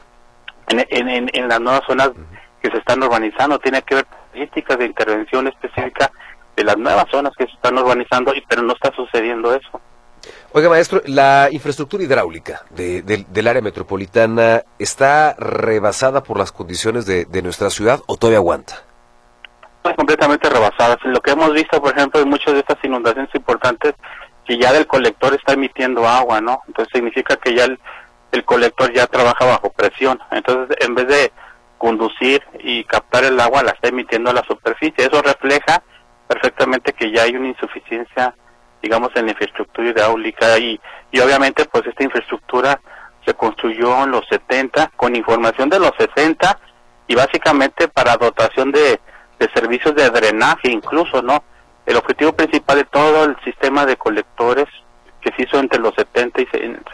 en las nuevas zonas que se están urbanizando. Tiene que haber políticas de intervención específica de las nuevas zonas que se están urbanizando, pero no está sucediendo eso. Oiga, maestro, ¿la infraestructura hidráulica del área metropolitana está rebasada por las condiciones de nuestra ciudad o todavía aguanta? Es completamente rebasada. Lo que hemos visto, por ejemplo, en muchas de estas inundaciones importantes, que ya del colector está emitiendo agua, ¿no? Entonces significa que ya el colector ya trabaja bajo presión. Entonces, en vez de conducir y captar el agua, la está emitiendo a la superficie. Eso refleja perfectamente que ya hay una insuficiencia, digamos, en la infraestructura hidráulica, y obviamente pues esta infraestructura se construyó en los 70 con información de los 60, y básicamente para dotación de servicios de drenaje incluso, ¿no? El objetivo principal de todo el sistema de colectores que se hizo entre los 70 y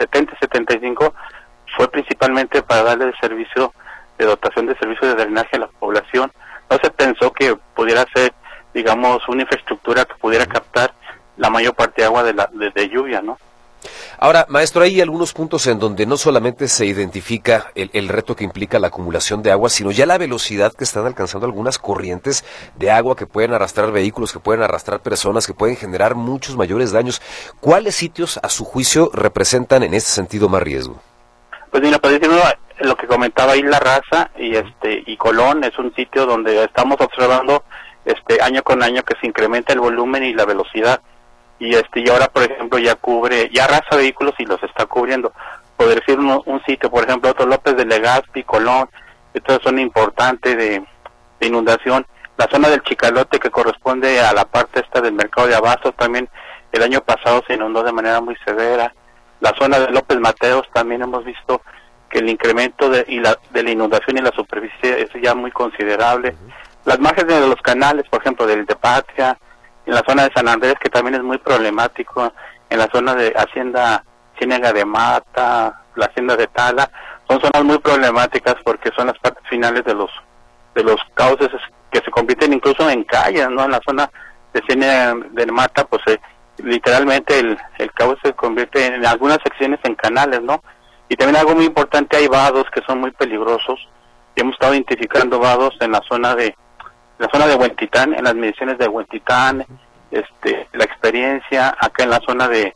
75 fue principalmente para darle el servicio de dotación de servicios de drenaje a la población. No se pensó que pudiera ser, digamos, una infraestructura que pudiera captar la mayor parte de agua de lluvia, ¿no? Ahora, maestro, hay algunos puntos en donde no solamente se identifica el reto que implica la acumulación de agua, sino ya la velocidad que están alcanzando algunas corrientes de agua que pueden arrastrar vehículos, que pueden arrastrar personas, que pueden generar muchos mayores daños. ¿Cuáles sitios, a su juicio, representan en este sentido más riesgo? Pues mira, por decirlo, lo que comentaba ahí La Raza y Colón es un sitio donde estamos observando año con año que se incrementa el volumen y la velocidad. Y ahora, por ejemplo, ya arrasa vehículos y los está cubriendo. Por decir un sitio, por ejemplo, otro López de Legazpi, Colón, esta es zona importante de inundación. La zona del Chicalote, que corresponde a la parte del mercado de Abastos, también el año pasado se inundó de manera muy severa. La zona de López Mateos también hemos visto que el incremento de la inundación y la superficie es ya muy considerable. Las márgenes de los canales, por ejemplo, del de Patria, en la zona de San Andrés, que también es muy problemático, en la zona de Hacienda Ciénega de Mata, la Hacienda de Tala, son zonas muy problemáticas porque son las partes finales de los cauces que se convierten incluso en calles, ¿no? En la zona de Ciénega de Mata, pues literalmente el cauce se convierte en algunas secciones en canales, ¿no? Y también algo muy importante, hay vados que son muy peligrosos, y hemos estado identificando vados en la zona de Huentitán, en las mediciones de Huentitán, la experiencia acá en la zona del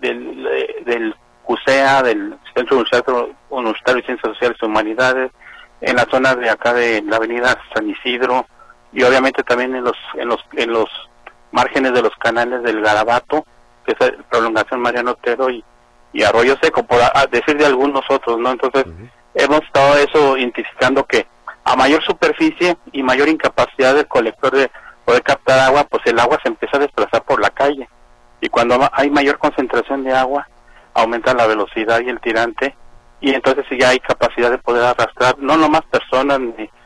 CUSEA, del Centro Universitario de Ciencias Sociales y Humanidades, en la zona de acá de la avenida San Isidro, y obviamente también en los márgenes de los canales del Garabato, que es la prolongación Mariano Otero y Arroyo Seco, por decir de algunos otros, ¿no? Entonces, hemos estado eso identificando que a mayor superficie y mayor incapacidad del colector de poder captar agua, pues el agua se empieza a desplazar por la calle, y cuando hay mayor concentración de agua, aumenta la velocidad y el tirante, y entonces ya hay capacidad de poder arrastrar no nomás personas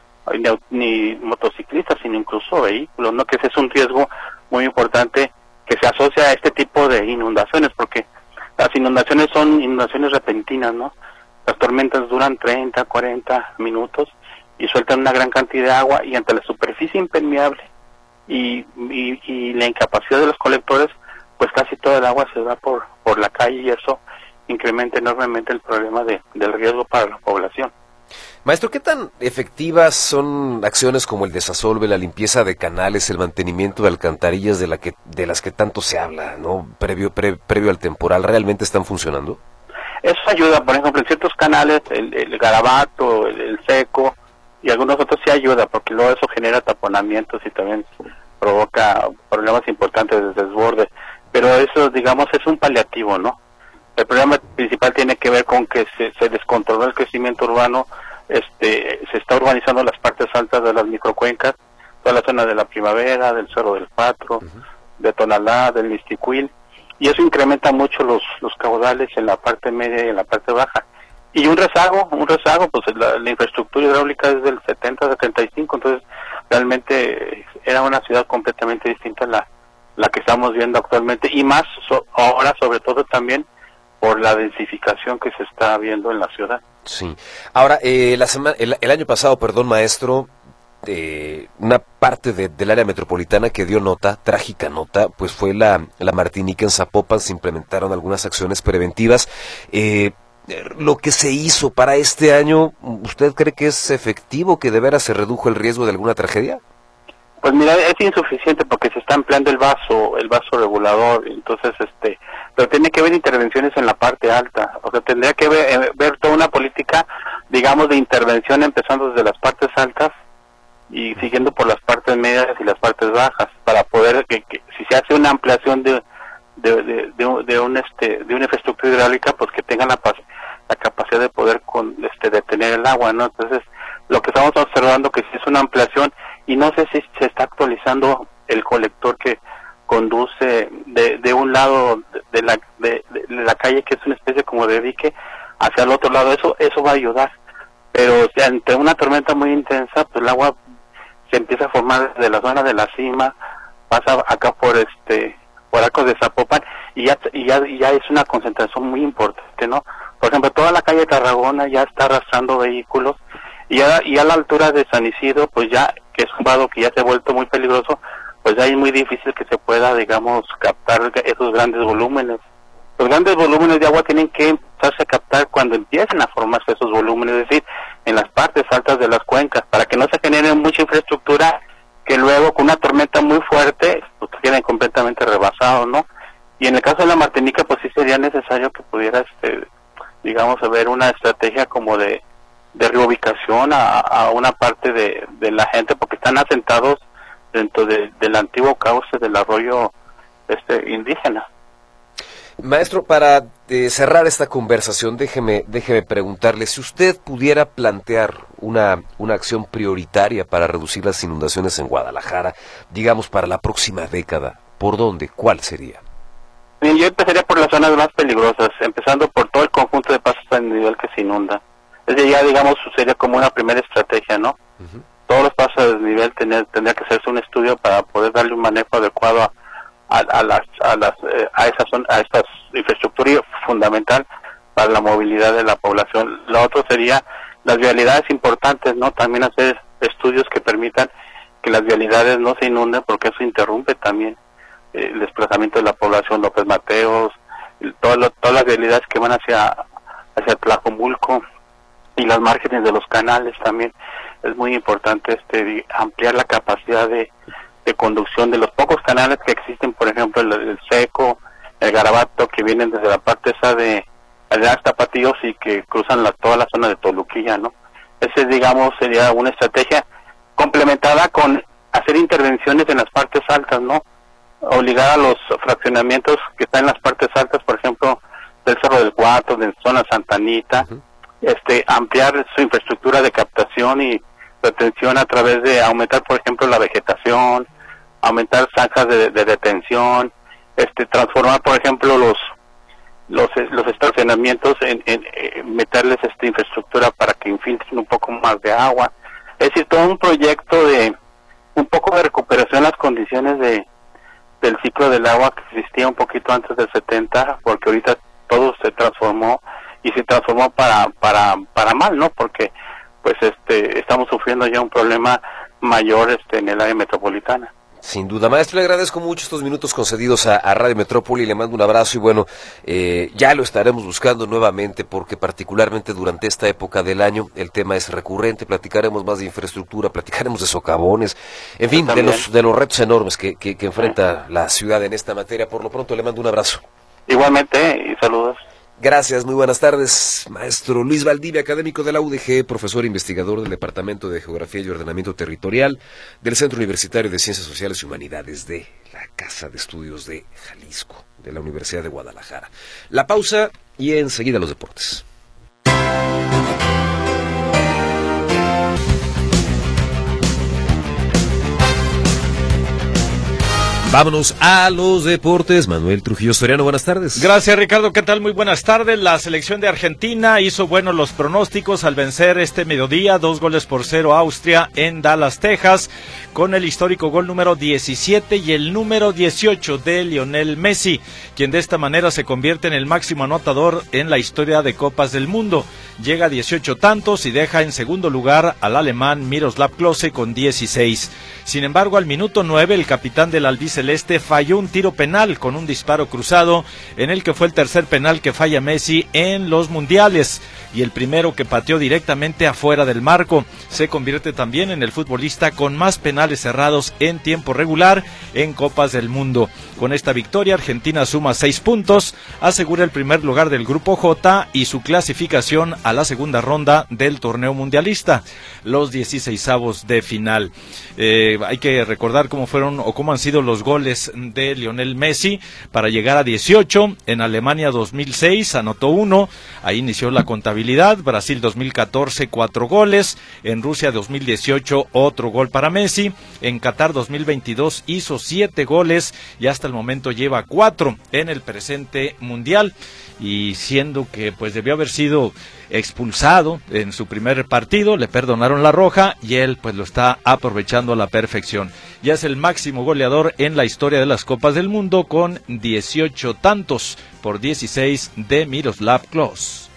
ni motociclistas, sino incluso vehículos, ¿no? Que ese es un riesgo muy importante que se asocia a este tipo de inundaciones, porque las inundaciones son inundaciones repentinas, ¿no? Las tormentas duran 30, 40 minutos y sueltan una gran cantidad de agua, y ante la superficie impermeable y la incapacidad de los colectores, pues casi toda el agua se va por la calle, y eso incrementa enormemente el problema del riesgo para la población. Maestro, ¿qué tan efectivas son acciones como el desasolve, la limpieza de canales, el mantenimiento de alcantarillas de las que tanto se habla, ¿no? Previo al temporal? ¿Realmente están funcionando? Eso ayuda, por ejemplo, en ciertos canales, el Garabato, el Seco y algunos otros sí ayuda, porque luego eso genera taponamientos y también provoca problemas importantes de desborde, pero eso, digamos, es un paliativo, ¿no? El problema principal tiene que ver con que se descontroló el crecimiento urbano, se está urbanizando las partes altas de las microcuencas, toda la zona de la Primavera, del Cerro del Patro, de Tonalá, del Mistiquil, y eso incrementa mucho los caudales en la parte media y en la parte baja. Y un rezago, pues la infraestructura hidráulica es del 70-75, entonces realmente era una ciudad completamente distinta a la que estamos viendo actualmente, y más ahora sobre todo también por la densificación que se está viendo en la ciudad. Sí. Ahora, el año pasado, maestro, una parte del área metropolitana que dio trágica nota, pues fue la Martinica en Zapopan. Se implementaron algunas acciones preventivas. Lo que se hizo para este año, ¿usted cree que es efectivo, que de veras se redujo el riesgo de alguna tragedia? Pues mira, es insuficiente porque se está empleando el vaso regulador, entonces pero tiene que haber intervenciones en la parte alta, o sea, tendría que ver toda una política, digamos, de intervención empezando desde las partes altas y siguiendo por las partes medias y las partes bajas, para poder que si se hace una ampliación de una infraestructura hidráulica, pues que tengan la capacidad de poder detener el agua, ¿no? Entonces, lo que estamos observando que si es una ampliación, y no sé si se está actualizando el colector que conduce de un lado de la calle, que es una especie como de dique, hacia el otro lado, eso va a ayudar. Pero ante una tormenta muy intensa, pues el agua se empieza a formar desde la zona de la cima, pasa acá por Arcos de Zapopan, y ya es una concentración muy importante, ¿no? Por ejemplo, toda la calle de Tarragona ya está arrastrando vehículos, y a la altura de San Isidro, pues ya, que es un vado que ya se ha vuelto muy peligroso, pues ya es muy difícil que se pueda, digamos, captar esos grandes volúmenes. Los grandes volúmenes de agua tienen que empezarse a captar cuando empiecen a formarse esos volúmenes, es decir, en las partes altas de las cuencas, para que no se genere mucha infraestructura que luego con una tormenta muy fuerte pues queden completamente rebasados, ¿no? Y en el caso de la Martinica, pues sí sería necesario que pudiera, digamos, haber una estrategia como de reubicación a una parte de la gente, porque están asentados dentro del antiguo cauce del arroyo indígena. Maestro, para cerrar esta conversación, déjeme preguntarle, si usted pudiera plantear una acción prioritaria para reducir las inundaciones en Guadalajara, digamos para la próxima década, ¿por dónde? ¿Cuál sería? Bien, yo empezaría por las zonas más peligrosas, empezando por todo el conjunto de pasos a nivel que se inunda. Desde ya, digamos, sería como una primera estrategia, ¿no? Todos los pasos a desnivel tendría que hacerse un estudio para poder darle un manejo adecuado a esta infraestructura fundamental para la movilidad de la población. Lo otro sería las vialidades importantes, ¿no? También hacer estudios que permitan que las vialidades no se inunden, porque eso interrumpe también el desplazamiento de la población. López Mateos, todas las vialidades que van hacia Tlajomulco y las márgenes de los canales también. Es muy importante ampliar la capacidad de conducción de los pocos canales que existen, por ejemplo el Seco, el Garabato, que vienen desde la parte esa de Tapatíos y que cruzan toda la zona de Toluquilla, ¿no? Ese, digamos, sería una estrategia complementada con hacer intervenciones en las partes altas, ¿no? Obligar a los fraccionamientos que están en las partes altas, por ejemplo, del Cerro del Cuarto, de zona Santa Anita, ampliar su infraestructura de captación y retención a través de aumentar, por ejemplo, la vegetación, aumentar zanjas de detención, transformar, por ejemplo, los estacionamientos en meterles infraestructura para que infiltren un poco más de agua. Es decir, todo un proyecto de un poco de recuperación de las condiciones del ciclo del agua que existía un poquito antes del 70, porque ahorita todo se transformó y se transformó para mal, ¿no? Porque pues estamos sufriendo ya un problema mayor en el área metropolitana. Sin duda, maestro, le agradezco mucho estos minutos concedidos a Radio Metrópoli, le mando un abrazo y bueno, ya lo estaremos buscando nuevamente porque particularmente durante esta época del año el tema es recurrente, platicaremos más de infraestructura, platicaremos de socavones, en fin, de los retos enormes que enfrenta la ciudad en esta materia. Por lo pronto le mando un abrazo. Igualmente, y saludos. Gracias, muy buenas tardes, maestro Luis Valdivia, académico de la UDG, profesor investigador del Departamento de Geografía y Ordenamiento Territorial del Centro Universitario de Ciencias Sociales y Humanidades de la Casa de Estudios de Jalisco, de la Universidad de Guadalajara. La pausa y enseguida los deportes. Vámonos a los deportes. Manuel Trujillo Soriano, buenas tardes. Gracias, Ricardo. ¿Qué tal? Muy buenas tardes. La selección de Argentina hizo buenos los pronósticos al vencer este mediodía 2-0 a Austria en Dallas, Texas, con el histórico gol número 17 y el número 18 de Lionel Messi, quien de esta manera se convierte en el máximo anotador en la historia de Copas del Mundo. Llega a 18 tantos y deja en segundo lugar al alemán Miroslav Klose con 16. Sin embargo, al minuto 9, el capitán del albiceleste falló un tiro penal con un disparo cruzado, en el que fue el tercer penal que falla Messi en los mundiales y el primero que pateó directamente afuera del marco. Se convierte también en el futbolista con más penales cerrados en tiempo regular en Copas del Mundo. Con esta victoria, Argentina suma 6 puntos, asegura el primer lugar del Grupo J y su clasificación a la segunda ronda del torneo mundialista, los 16avos de final. Hay que recordar cómo fueron o cómo han sido los goles de Lionel Messi para llegar a 18. En Alemania 2006 anotó 1, ahí inició la contabilidad. Brasil 2014 4 goles, en Rusia 2018 otro gol para Messi, en Qatar 2022 hizo 7 goles y hasta el momento lleva 4 en el presente mundial, y siendo que pues debió haber sido expulsado en su primer partido, le perdonaron la roja y él pues lo está aprovechando a la perfección. Ya es el máximo goleador en la historia de las Copas del Mundo con 18 tantos por 16 de Miroslav Klose.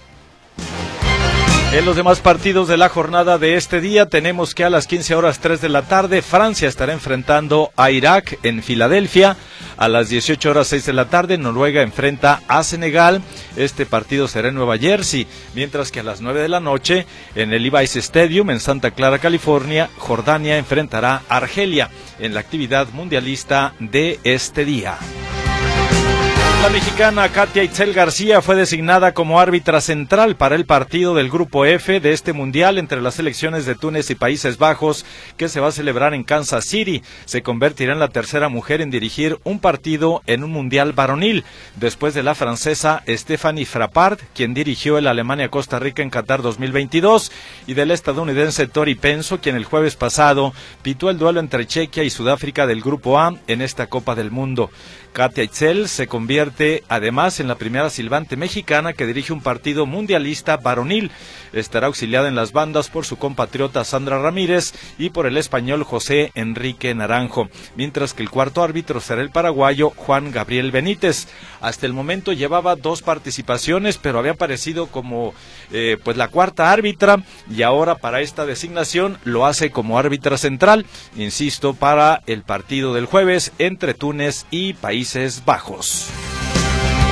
En los demás partidos de la jornada de este día tenemos que a las 15:03 de la tarde Francia estará enfrentando a Irak en Filadelfia. A las 18:06 de la tarde Noruega enfrenta a Senegal. Este partido será en Nueva Jersey, mientras que a las 9 de la noche en el Levi's Stadium en Santa Clara, California, Jordania enfrentará a Argelia en la actividad mundialista de este día. La mexicana Katia Itzel García fue designada como árbitra central para el partido del Grupo F de este mundial entre las selecciones de Túnez y Países Bajos, que se va a celebrar en Kansas City. Se convertirá en la tercera mujer en dirigir un partido en un mundial varonil, después de la francesa Stéphanie Frappart, quien dirigió el Alemania-Costa Rica en Qatar 2022, y del estadounidense Tori Penso, quien el jueves pasado pitó el duelo entre Chequia y Sudáfrica del Grupo A en esta Copa del Mundo. Katia Itzel se convierte además en la primera silbante mexicana que dirige un partido mundialista varonil. Estará auxiliada en las bandas por su compatriota Sandra Ramírez y por el español José Enrique Naranjo, mientras que el cuarto árbitro será el paraguayo Juan Gabriel Benítez. Hasta el momento llevaba 2 participaciones, pero había aparecido como pues la cuarta árbitra, y ahora para esta designación lo hace como árbitra central, insisto, para el partido del jueves entre Túnez y Países Bajos.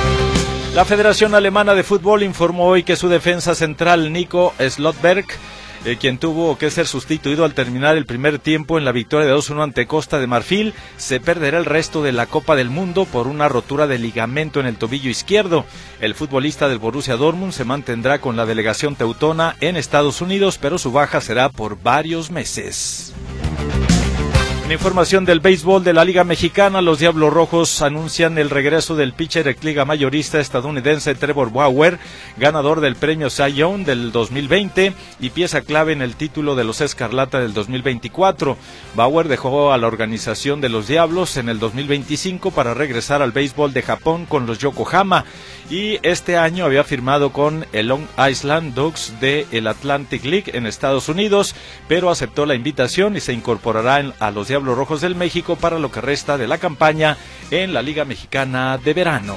La Federación Alemana de Fútbol informó hoy que su defensa central Nico Slotberg quien tuvo que ser sustituido al terminar el primer tiempo en la victoria de 2-1 ante Costa de Marfil, se perderá el resto de la Copa del Mundo por una rotura de ligamento en el tobillo izquierdo. El futbolista del Borussia Dortmund se mantendrá con la delegación teutona en Estados Unidos, pero su baja será por varios meses. En información del béisbol de la Liga Mexicana, los Diablos Rojos anuncian el regreso del pitcher ex liga mayorista estadounidense Trevor Bauer, ganador del premio Cy Young del 2020 y pieza clave en el título de los Escarlata del 2024. Bauer dejó a la organización de los Diablos en el 2025 para regresar al béisbol de Japón con los Yokohama, y este año había firmado con el Long Island Ducks de el Atlantic League en Estados Unidos, pero aceptó la invitación y se incorporará a los Diablos Rojos del México para lo que resta de la campaña en la Liga Mexicana de Verano.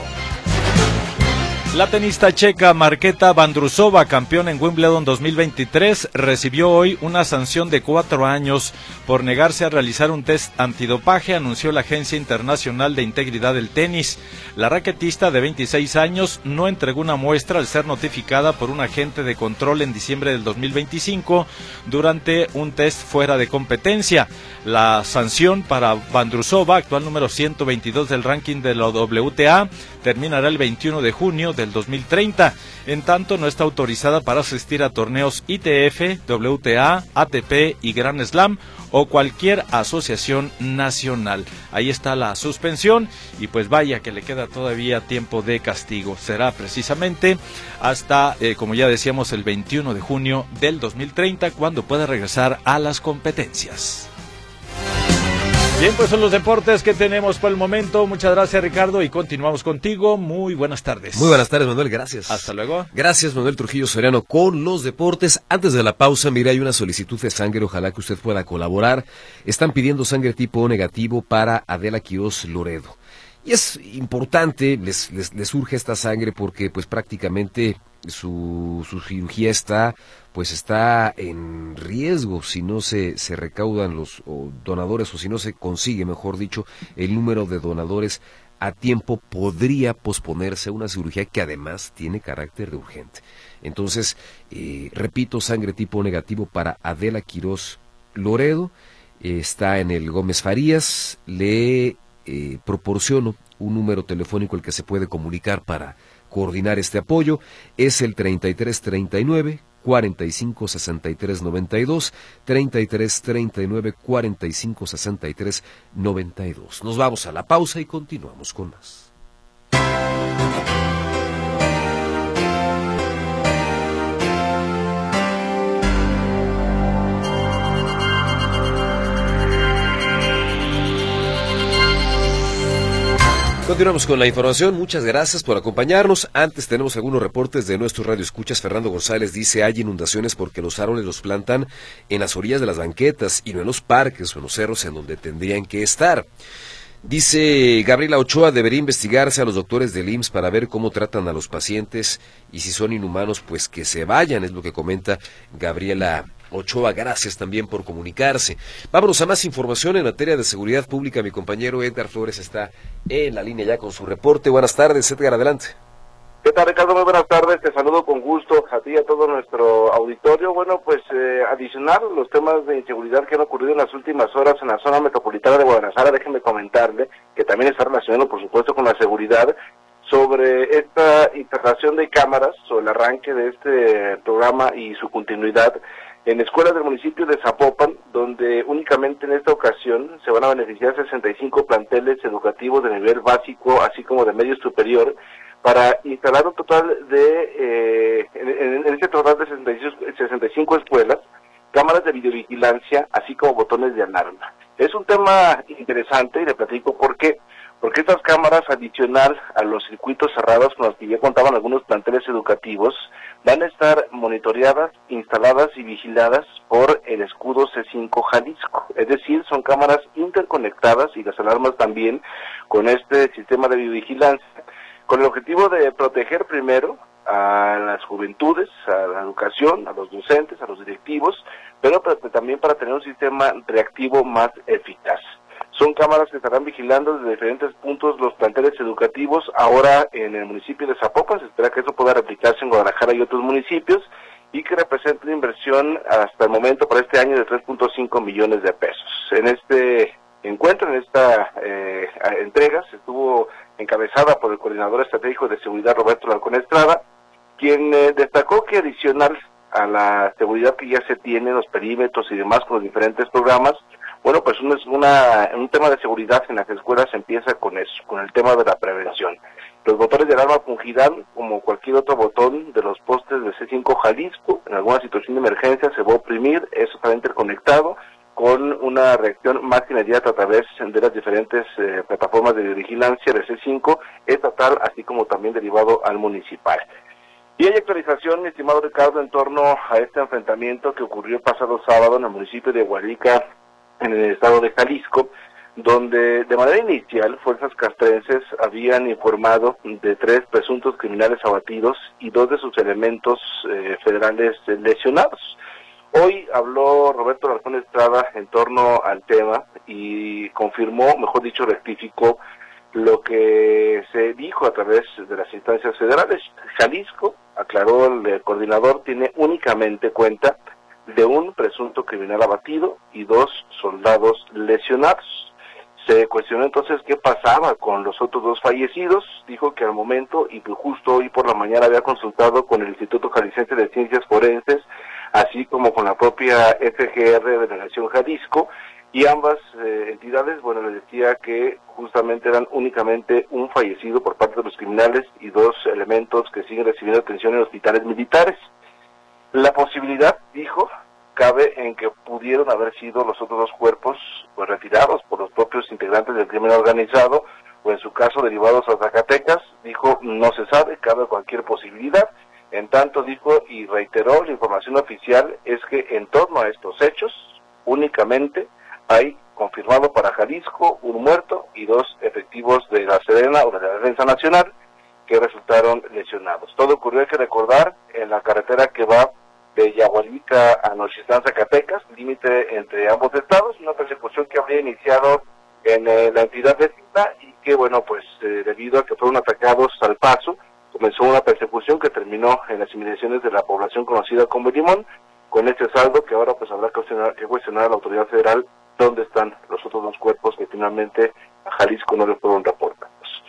La tenista checa Marketa Vandrušová, campeona en Wimbledon 2023, recibió hoy una sanción de 4 años por negarse a realizar un test antidopaje, anunció la Agencia Internacional de Integridad del Tenis. La raquetista de 26 años no entregó una muestra al ser notificada por un agente de control en diciembre del 2025 durante un test fuera de competencia. La sanción para Vandrušová, actual número 122 del ranking de la WTA, terminará el 21 de junio del 2030. En tanto, no está autorizada para asistir a torneos ITF, WTA, ATP y Grand Slam o cualquier asociación nacional. Ahí está la suspensión y pues vaya que le queda todavía tiempo de castigo. Será precisamente hasta, como ya decíamos, el 21 de junio del 2030 cuando pueda regresar a las competencias. Bien, pues son los deportes que tenemos por el momento. Muchas gracias, Ricardo, y continuamos contigo. Muy buenas tardes. Muy buenas tardes, Manuel, gracias. Hasta luego. Gracias, Manuel Trujillo Soriano, con los deportes. Antes de la pausa, mire, hay una solicitud de sangre, ojalá que usted pueda colaborar. Están pidiendo sangre tipo O negativo para Adela Quiroz Loredo. Y es importante, les surge esta sangre porque pues prácticamente su cirugía está en riesgo si no se recaudan los donadores, o si no se consigue, mejor dicho, el número de donadores a tiempo. Podría posponerse una cirugía que además tiene carácter de urgente. Entonces, repito, sangre tipo negativo para Adela Quiroz Loredo, está en el Gómez Farías. Le proporciono un número telefónico al que se puede comunicar para coordinar este apoyo. Es el 3339 45 63 92, 33 39 45 63 92. Nos vamos a la pausa y continuamos con más. Continuamos con la información, muchas gracias por acompañarnos. Antes tenemos algunos reportes de nuestros radioescuchas. Fernando González dice: hay inundaciones porque los árboles los plantan en las orillas de las banquetas y no en los parques o en los cerros en donde tendrían que estar. Dice Gabriela Ochoa: debería investigarse a los doctores del IMSS para ver cómo tratan a los pacientes y si son inhumanos, pues que se vayan, es lo que comenta Gabriela Ochoa. Gracias también por comunicarse. Vámonos a más información en materia de seguridad pública. Mi compañero Edgar Flores está en la línea ya con su reporte. Buenas tardes, Edgar, adelante. ¿Qué tal, Ricardo? Muy buenas tardes, te saludo con gusto a ti y a todo nuestro auditorio. Bueno, pues adicionar los temas de inseguridad que han ocurrido en las últimas horas en la zona metropolitana de Guadalajara, déjenme comentarle que también está relacionado, por supuesto, con la seguridad, sobre esta instalación de cámaras, sobre el arranque de este programa y su continuidad en escuelas del municipio de Zapopan, donde únicamente en esta ocasión se van a beneficiar 65 planteles educativos de nivel básico, así como de medio superior, para instalar un total de, en este total de 65 escuelas, cámaras de videovigilancia, así como botones de alarma. Es un tema interesante y le platico por qué. Porque estas cámaras, adicional a los circuitos cerrados con los que ya contaban algunos planteles educativos, van a estar monitoreadas, instaladas y vigiladas por el escudo C5 Jalisco. Es decir, son cámaras interconectadas y las alarmas también con este sistema de videovigilancia, con el objetivo de proteger primero a las juventudes, a la educación, a los docentes, a los directivos, pero también para tener un sistema reactivo más eficaz. Son cámaras que estarán vigilando desde diferentes puntos los planteles educativos ahora en el municipio de Zapopan. Se espera que eso pueda replicarse en Guadalajara y otros municipios. y que representa una inversión hasta el momento para este año de 3.5 millones de pesos. En este encuentro, en esta entrega, se estuvo encabezada por el coordinador estratégico de seguridad Roberto Alarcón Estrada, quien destacó que adicional a la seguridad que ya se tiene, los perímetros y demás con los diferentes programas, bueno, pues un tema de seguridad en las escuelas empieza con eso, con el tema de la prevención. Los botones de alarma fungirán como cualquier otro botón de los postes de C5 Jalisco. En alguna situación de emergencia se va a oprimir, eso estará interconectado con una reacción más inmediata a través de las diferentes plataformas de vigilancia de C5 estatal, así como también derivado al municipal. Y hay actualización, mi estimado Ricardo, en torno a este enfrentamiento que ocurrió el pasado sábado en el municipio de Hualica, en el estado de Jalisco, donde de manera inicial fuerzas castrenses habían informado de 3 presuntos criminales abatidos y 2 de sus elementos federales lesionados. Hoy habló Roberto Alarcón Estrada en torno al tema y confirmó, mejor dicho, rectificó lo que se dijo a través de las instancias federales. Jalisco, aclaró el coordinador, tiene únicamente cuenta de un presunto criminal abatido y 2 soldados lesionados. Se cuestionó entonces qué pasaba con los otros 2 fallecidos. Dijo que al momento, y justo hoy por la mañana había consultado con el Instituto Jalisciense de Ciencias Forenses, así como con la propia FGR de la Nación Jalisco, y ambas entidades, bueno, les decía que justamente eran únicamente un fallecido por parte de los criminales y 2 elementos que siguen recibiendo atención en hospitales militares. La posibilidad, dijo, cabe en que pudieron haber sido los otros 2 cuerpos pues retirados por los propios integrantes del crimen organizado, o en su caso derivados a Zacatecas. Dijo, no se sabe, cabe cualquier posibilidad. En tanto, dijo y reiteró, la información oficial es que en torno a estos hechos, únicamente hay confirmado para Jalisco 1 muerto y 2 efectivos de la Sedena o de la Defensa Nacional que resultaron lesionados. Todo ocurrió, hay que recordar, en la carretera que va de Yahualica a Nochistlán, Zacatecas, límite entre ambos estados, una persecución que habría iniciado en la entidad vecina y que, bueno, pues debido a que fueron atacados al paso, comenzó una persecución que terminó en las inmediaciones de la población conocida como Limón, con este saldo que ahora pues habrá que cuestionar a la autoridad federal dónde están los otros 2 cuerpos que finalmente a Jalisco no le fueron reportados.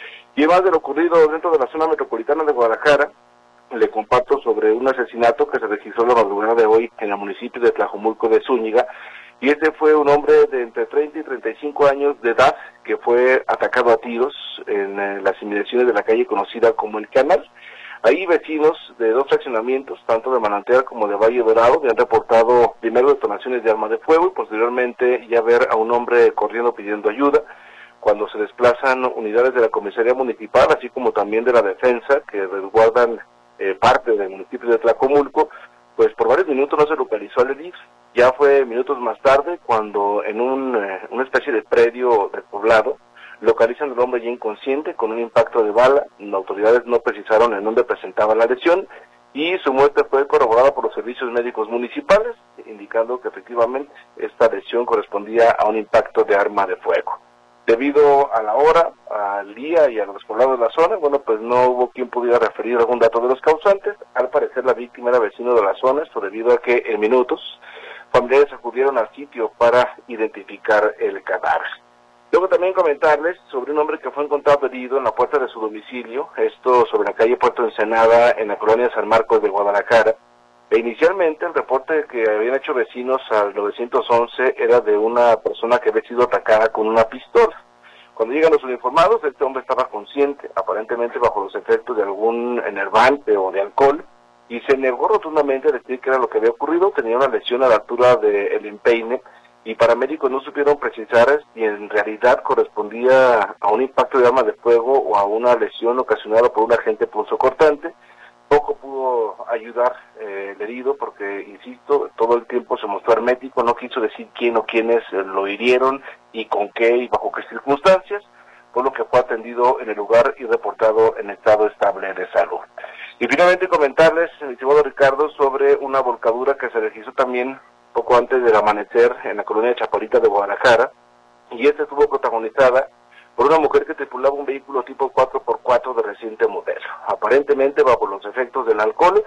Y además de lo ocurrido dentro de la zona metropolitana de Guadalajara, le comparto sobre un asesinato que se registró la madrugada de hoy en el municipio de Tlajomulco de Zúñiga, y este fue un hombre de entre 30 y 35 años de edad que fue atacado a tiros en las inmediaciones de la calle conocida como El Canal. Ahí vecinos de 2 fraccionamientos, tanto de Manantial como de Valle Dorado, han reportado primero detonaciones de arma de fuego y posteriormente ya ver a un hombre corriendo pidiendo ayuda. Cuando se desplazan unidades de la comisaría municipal, así como también de la defensa, que resguardan parte del municipio de Tlajomulco, pues por varios minutos no se localizó al Elix. Ya fue minutos más tarde cuando en una especie de predio despoblado localizan al hombre ya inconsciente con un impacto de bala. Las autoridades no precisaron en dónde presentaba la lesión y su muerte fue corroborada por los servicios médicos municipales, indicando que efectivamente esta lesión correspondía a un impacto de arma de fuego. Debido a la hora, al día y a los despoblados de la zona, bueno, pues no hubo quien pudiera referir algún dato de los causantes. Al parecer la víctima era vecino de la zona, esto debido a que en minutos familiares acudieron al sitio para identificar el cadáver. Luego también comentarles sobre un hombre que fue encontrado herido en la puerta de su domicilio, esto sobre la calle Puerto Ensenada, en la colonia San Marcos de Guadalajara. E inicialmente el reporte que habían hecho vecinos al 911 era de una persona que había sido atacada con una pistola. Cuando llegan los uniformados, este hombre estaba consciente, aparentemente bajo los efectos de algún enervante o de alcohol, y se negó rotundamente a decir que era lo que había ocurrido. Tenía una lesión a la altura del empeine, y paramédicos no supieron precisar si en realidad correspondía a un impacto de arma de fuego o a una lesión ocasionada por un agente punzocortante. Poco pudo ayudar el herido porque, insisto, todo el tiempo se mostró hermético, no quiso decir quién o quiénes lo hirieron y con qué y bajo qué circunstancias, por lo que fue atendido en el lugar y reportado en estado estable de salud. Y finalmente comentarles, mi estimado Ricardo, sobre una volcadura que se registró también poco antes del amanecer en la colonia de Chaparita de Guadalajara, y esta estuvo protagonizada por una mujer que tripulaba un vehículo tipo 4x4 de reciente modelo. Aparentemente, bajo los efectos del alcohol,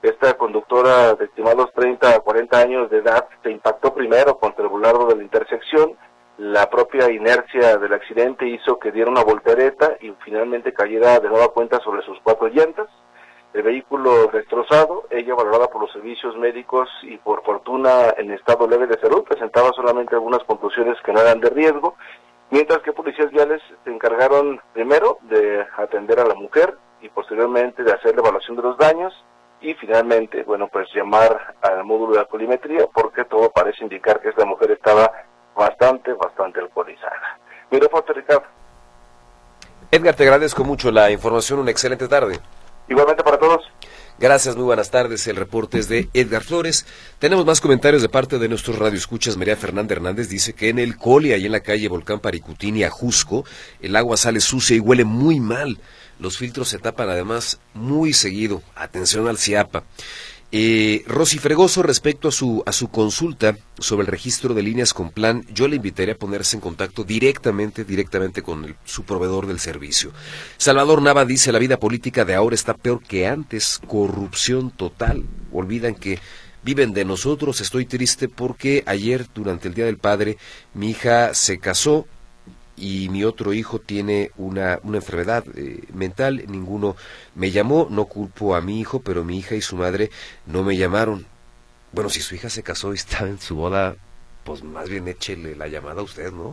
Esta conductora de estimados 30 a 40 años de edad se impactó primero contra el volado de la intersección. La propia inercia del accidente hizo que diera una voltereta y finalmente cayera de nueva cuenta sobre sus 4 llantas. El vehículo destrozado, ella valorada por los servicios médicos y por fortuna en estado leve de salud, presentaba solamente algunas contusiones que no eran de riesgo, mientras que policías viales se encargaron primero de atender a la mujer y posteriormente de hacer la evaluación de los daños y finalmente, bueno, pues llamar al módulo de alcoholimetría porque todo parece indicar que esta mujer estaba bastante alcoholizada. Mi reporte, Ricardo. Edgar, te agradezco mucho la información, una excelente tarde. Igualmente para todos. Gracias, muy buenas tardes. El reporte es de Edgar Flores. Tenemos más comentarios de parte de nuestros radioescuchas. María Fernanda Hernández dice que en el Coli, ahí en la calle Volcán Paricutín y Ajusco, el agua sale sucia y huele muy mal. Los filtros se tapan además muy seguido. Atención al CIAPA. Rosy Fregoso, respecto a su consulta sobre el registro de líneas con plan, yo le invitaría a ponerse en contacto directamente con su proveedor del servicio. Salvador Nava dice, la vida política de ahora está peor que antes, corrupción total, olvidan que viven de nosotros. Estoy triste porque ayer, durante el Día del Padre, mi hija se casó y mi otro hijo tiene una enfermedad mental. Ninguno me llamó, no culpo a mi hijo, pero mi hija y su madre no me llamaron. Bueno, si su hija se casó y estaba en su boda, pues más bien échele la llamada a usted, ¿no?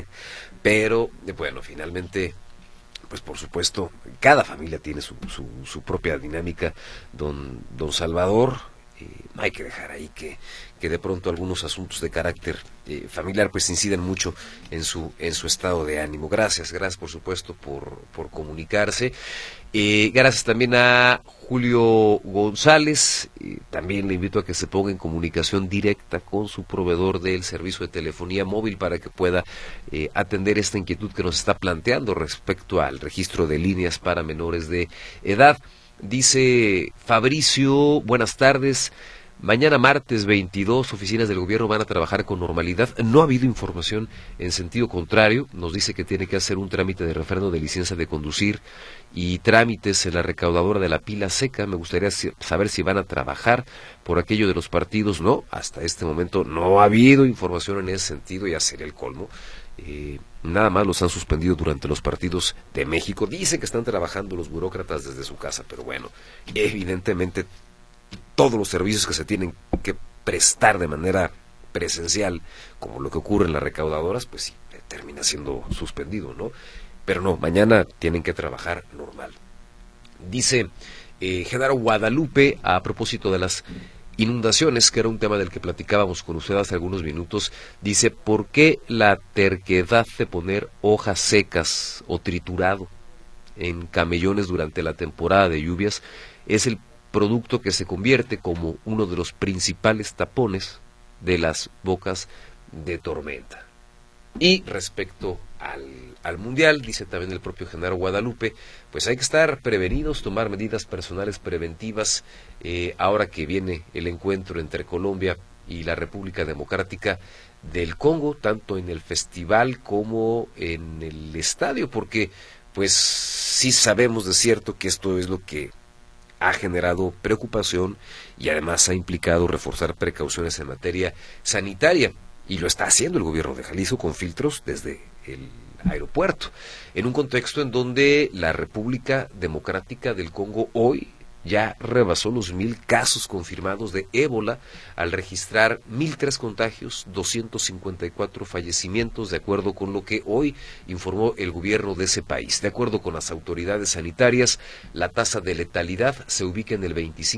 Pero, bueno, finalmente, pues por supuesto, cada familia tiene su propia dinámica. Don Salvador, no hay que dejar ahí que de pronto algunos asuntos de carácter familiar pues inciden mucho en su estado de ánimo. Gracias por supuesto por comunicarse. Gracias también a Julio González. También le invito a que se ponga en comunicación directa con su proveedor del servicio de telefonía móvil para que pueda atender esta inquietud que nos está planteando respecto al registro de líneas para menores de edad. Dice Fabricio, buenas tardes. Mañana martes 22, oficinas del gobierno van a trabajar con normalidad. No ha habido información en sentido contrario. Nos dice que tiene que hacer un trámite de refrendo de licencia de conducir y trámites en la recaudadora de la Pila Seca. Me gustaría saber si van a trabajar por aquello de los partidos. No, hasta este momento no ha habido información en ese sentido, ya sería el colmo. Nada más los han suspendido durante los partidos de México. Dicen que están trabajando los burócratas desde su casa, pero bueno, evidentemente todos los servicios que se tienen que prestar de manera presencial, como lo que ocurre en las recaudadoras, pues sí, termina siendo suspendido, ¿no? Pero no, mañana tienen que trabajar normal. Dice Genaro Guadalupe, a propósito de las inundaciones, que era un tema del que platicábamos con usted hace algunos minutos, dice, ¿por qué la terquedad de poner hojas secas o triturado en camellones durante la temporada de lluvias es el producto que se convierte como uno de los principales tapones de las bocas de tormenta? Y respecto al Mundial, dice también el propio Genaro Guadalupe, pues hay que estar prevenidos, tomar medidas personales preventivas, ahora que viene el encuentro entre Colombia y la República Democrática del Congo, tanto en el festival como en el estadio, porque pues sí sabemos de cierto que esto es lo que ha generado preocupación y además ha implicado reforzar precauciones en materia sanitaria, y lo está haciendo el gobierno de Jalisco con filtros desde el aeropuerto, en un contexto en donde la República Democrática del Congo hoy ya rebasó los 1,000 casos confirmados de ébola al registrar 1,003 contagios, 254 fallecimientos, de acuerdo con lo que hoy informó el gobierno de ese país. De acuerdo con las autoridades sanitarias, la tasa de letalidad se ubica en el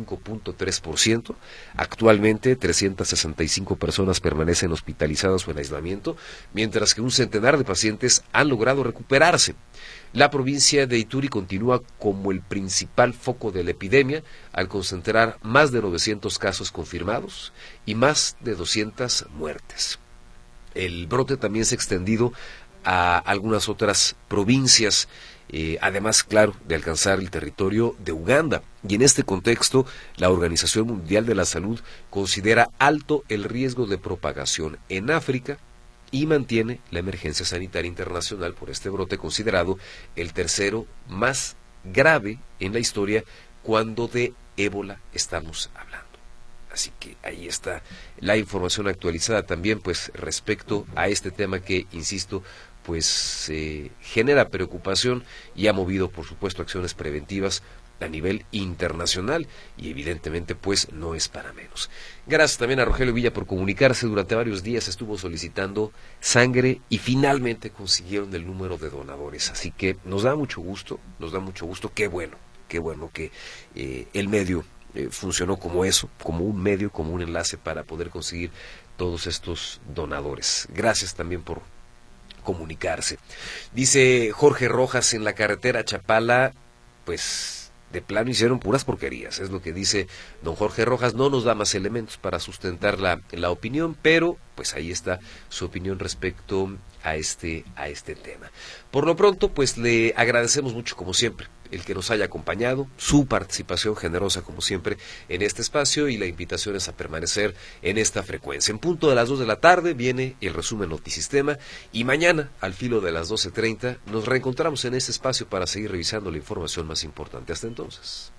25.3%. Actualmente, 365 personas permanecen hospitalizadas o en aislamiento, mientras que un centenar de pacientes han logrado recuperarse. La provincia de Ituri continúa como el principal foco de la epidemia, al concentrar más de 900 casos confirmados y más de 200 muertes. El brote también se ha extendido a algunas otras provincias, además, claro, de alcanzar el territorio de Uganda. Y en este contexto, la Organización Mundial de la Salud considera alto el riesgo de propagación en África y mantiene la emergencia sanitaria internacional por este brote, considerado el tercero más grave en la historia, cuando de ébola estamos hablando? Así que ahí está la información actualizada también, pues respecto a este tema que, insisto, pues genera preocupación y ha movido, por supuesto, acciones preventivas a nivel internacional y evidentemente pues no es para menos. Gracias también a Rogelio Villa por comunicarse. Durante varios días estuvo solicitando sangre y finalmente consiguieron el número de donadores, así que nos da mucho gusto, qué bueno que el medio funcionó como eso, como un medio, como un enlace para poder conseguir todos estos donadores. Gracias también por comunicarse. Dice Jorge Rojas, en la carretera Chapala, pues de plano hicieron puras porquerías, es lo que dice don Jorge Rojas. No nos da más elementos para sustentar la opinión, pero pues ahí está su opinión respecto a este tema. Por lo pronto, pues le agradecemos mucho, como siempre, el que nos haya acompañado, su participación generosa como siempre en este espacio, y la invitación es a permanecer en esta frecuencia. En punto de las 2 de la tarde viene el resumen Notisistema, y mañana al filo de las 12:30 nos reencontramos en este espacio para seguir revisando la información más importante. Hasta entonces.